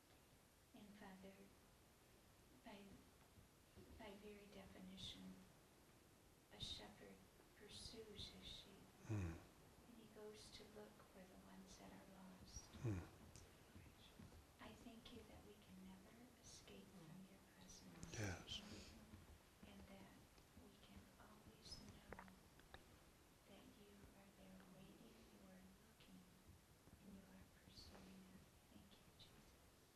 And Father, by very definition, pursues his sheep. Mm. And he goes to look for the ones that are lost. Mm. I thank you that we can never escape from your presence. Yes. And that we can always know that you are there waiting, you are looking, and you are pursuing us. Thank you, Jesus.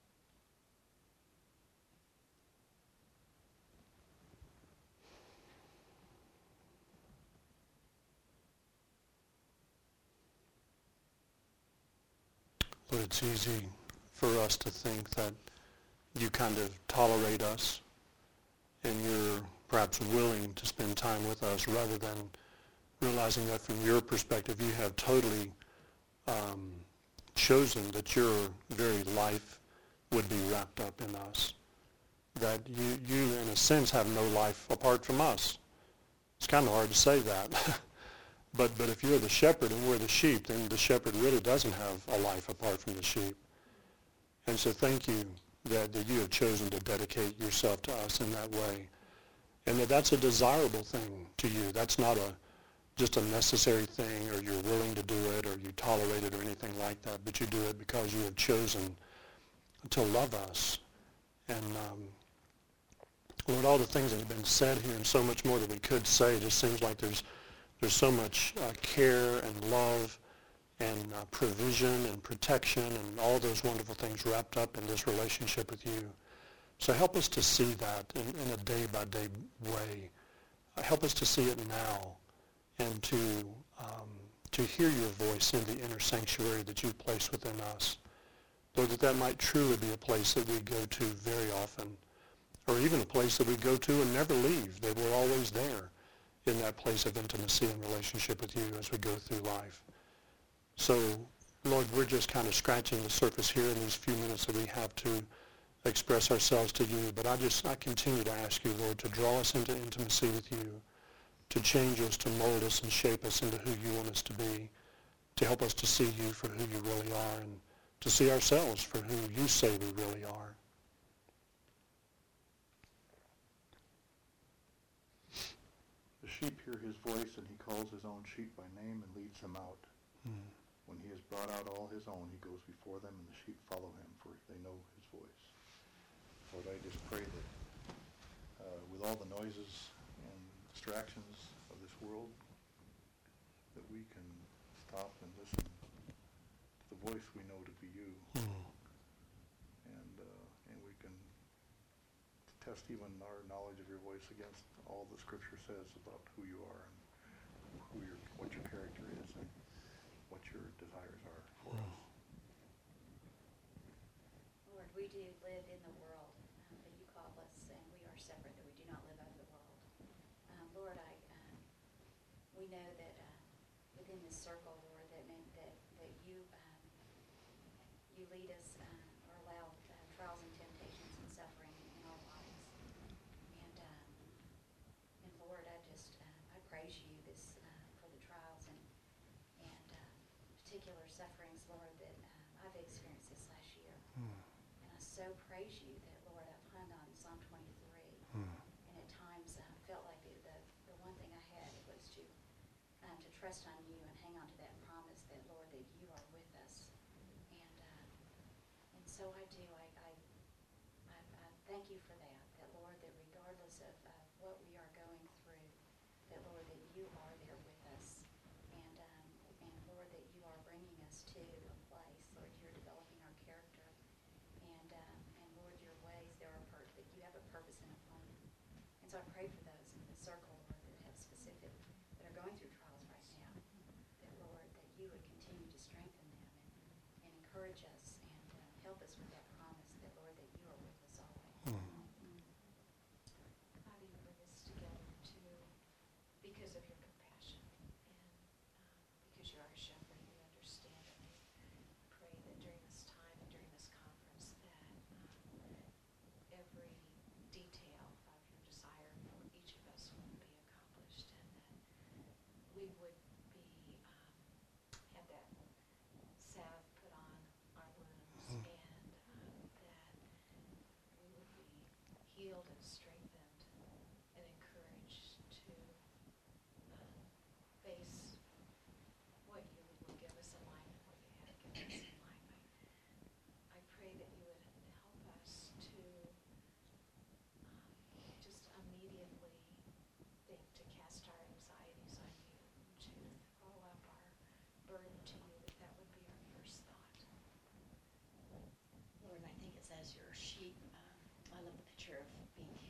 Lord, it's easy for us to think that you kind of tolerate us and you're perhaps willing to spend time with us rather than realizing that from your perspective you have totally chosen that your very life would be wrapped up in us. That you in a sense have no life apart from us. It's kind of hard to say that. But if you're the shepherd and we're the sheep, then the shepherd really doesn't have a life apart from the sheep. And so thank you that you have chosen to dedicate yourself to us in that way. And that's a desirable thing to you. That's not just a necessary thing, or you're willing to do it, or you tolerate it, or anything like that. But you do it because you have chosen to love us. And Lord, all the things that have been said here and so much more that we could say, it just seems like there's so much care and love and provision and protection and all those wonderful things wrapped up in this relationship with you. So help us to see that in a day-by-day way. Help us to see it now and to hear your voice in the inner sanctuary that you've placed within us. Lord, that might truly be a place that we go to very often, or even a place that we go to and never leave, that we're always there in that place of intimacy and relationship with you as we go through life. So, Lord, we're just kind of scratching the surface here in these few minutes that we have to express ourselves to you. But I continue to ask you, Lord, to draw us into intimacy with you, to change us, to mold us and shape us into who you want us to be, to help us to see you for who you really are and to see ourselves for who you say we really are. The sheep hear his voice, and he calls his own sheep by name and leads them out. Mm. When he has brought out all his own, he goes before them, and the sheep follow him, for they know his voice. Lord, I just pray that with all the noises and distractions of this world, that we can stop and listen to the voice we know to be you, Mm. and we can test even our knowledge of your voice against all the Scripture says about who you are and what your character is and what your desires are for us. Lord, we do live in the world, but you call us, and we are separate, that we do not live of the world. Lord, we know that within this circle, Lord, that you lead us or allow trials and temptations and suffering in our lives. And Lord, I praise you for the trials and particular sufferings, Lord, that I've experienced this last year. Mm. And I so praise you that, Lord, I've hung on Psalm 23. Mm. And at times felt like the one thing I had was to trust on you and hang on to that promise that, Lord, that you are with us. And so I do. I thank you for that, Lord, that regardless of what we are going through, that, Lord, that you are there with us. And Lord, that you are bringing us to a place, Lord, you're developing our character. And Lord, your ways, that you have a purpose and a plan. And so I pray for those in the circle, Lord, that are going through trials right now, that, Lord, that you would continue to strengthen them and encourage us and help us with that promise that, Lord, that you are with us always. Mm. How do you bring us together too, because of your compassion and because you are a shepherd and you understand it. I pray that during this time and during this conference that every detail of your desire for each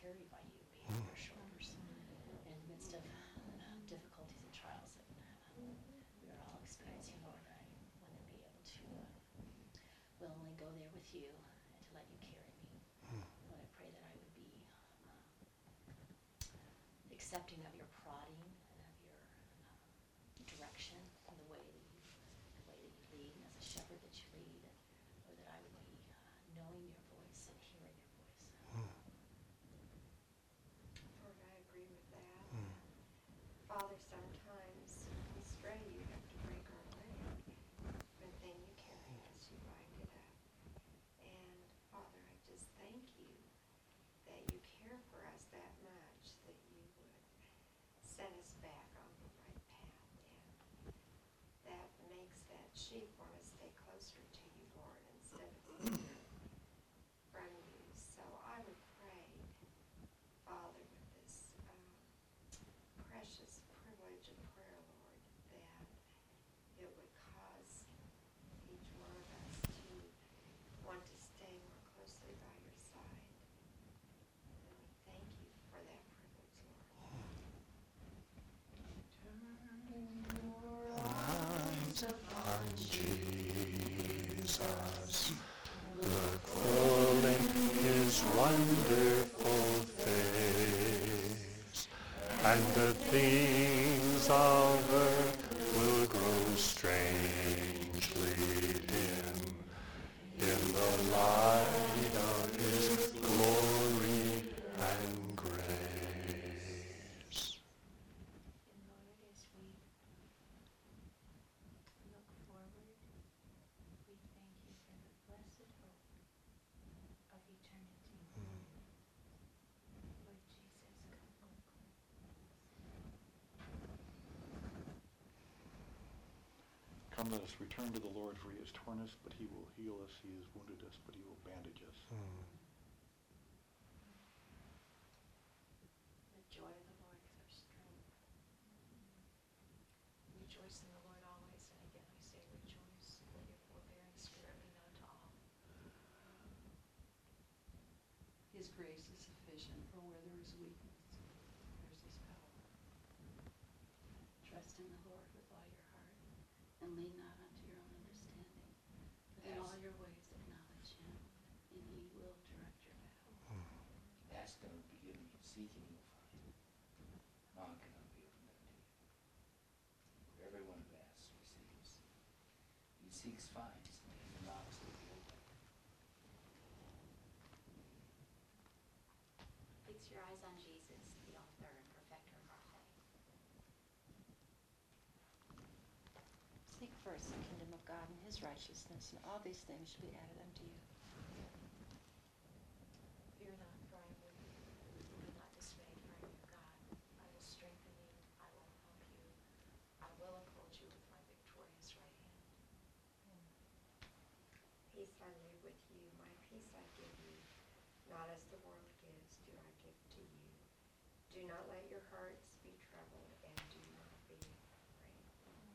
carried by you, be on your shoulders. In the midst of difficulties and trials that we are all experiencing, Lord, I want to be able to willingly go there with you and to let you carry me. Lord, I pray that I would be accepting of your prodding and of your direction and the way that you lead, and as a shepherd that you lead, or that I would be knowing your voice and hearing your voice. Lord, I agree with that. Father, sometimes we stray, you have to break our leg, but then you carry us, you bind it up. And Father, I just thank you that you care for us that much, that you would set us back on the right path, and that makes that sheep want to stay closer to you, Lord, instead of further from you. So I would pray, Father, with this precious privilege of prayer, Lord, that it would cause each one of us to want to stay more closely by your side. And we thank you for that privilege, Lord. Eyes upon Jesus, look full in his wonderful face, and the things of earth will grow strangely dim in the light of his glory and grace. And Lord, as we look forward, we thank you for the blessed hope of eternity. Lord Jesus, come quickly. Come, let us return to the Lord, for he has torn us, but he will heal us. He has wounded us, but he will bandage us. The joy of the Lord is our strength. Rejoice in the Lord always, and again I say rejoice. Let your forbearing spirit be known to all. His grace is sufficient for where there is weakness. There's his power. Trust in the Lord with all your heart, and lean not unto your own understanding, but in all your ways acknowledge him, and he will direct your path. Ask and it will be given you. Seek and you will find. Knock and it will be opened unto you. For everyone who asks receives. He seeks finds. And he who knocks it will be opened. Fix your eyes on Jesus, the author and perfecter of our faith. Seek first the kingdom of God and his righteousness, and all these things shall be added unto you. Fear not, for I am with you. Be not dismayed, for I am your God. I will strengthen you. I will help you. I will uphold you with my victorious right hand. Peace I leave with you, my peace I give you. Not as the world gives, do I give to you. Do not let your hearts be troubled, and do not be afraid.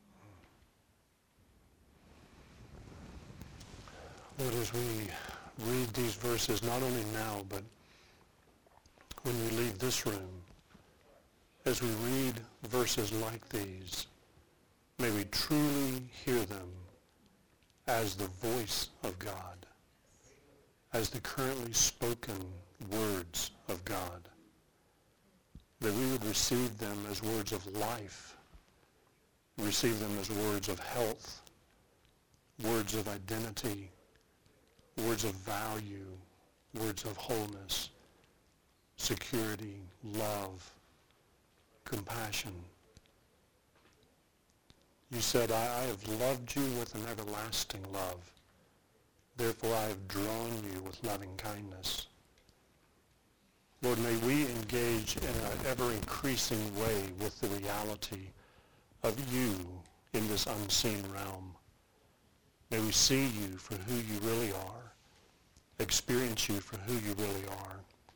Lord, as we read these verses, not only now, but when we leave this room, as we read verses like these, may we truly hear them as the voice of God, as the currently spoken words of God, that we would receive them as words of life, receive them as words of health, words of identity, words of value, words of wholeness, security, love, compassion. You said, I have loved you with an everlasting love. Therefore I have drawn you with loving kindness. Lord, may we engage in an ever-increasing way with the reality of you in this unseen realm. May we see you for who you really are, experience you for who you really are,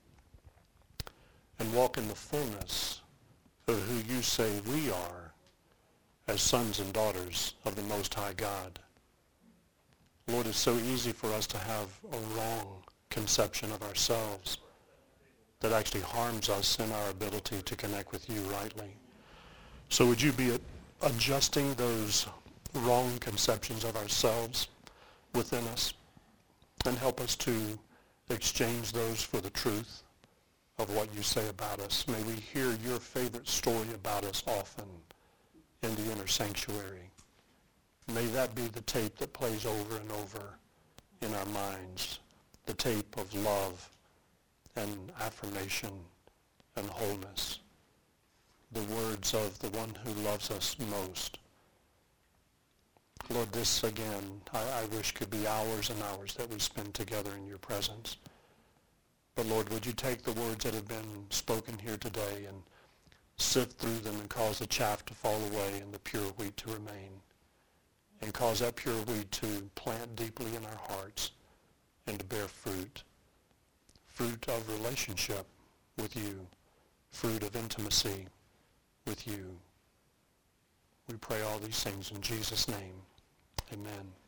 and walk in the fullness of who you say we are as sons and daughters of the Most High God. Lord, it's so easy for us to have a wrong conception of ourselves, that actually harms us in our ability to connect with you rightly. So would you be adjusting those wrong conceptions of ourselves within us and help us to exchange those for the truth of what you say about us? May we hear your favorite story about us often in the inner sanctuary. May that be the tape that plays over and over in our minds, the tape of love and affirmation and wholeness, the words of the one who loves us most. Lord, this again, I wish could be hours and hours that we spend together in your presence. But Lord, would you take the words that have been spoken here today and sift through them and cause the chaff to fall away and the pure wheat to remain, and cause that pure wheat to plant deeply in our hearts and to bear fruit, fruit of relationship with you, fruit of intimacy with you. We pray all these things in Jesus' name. Amen.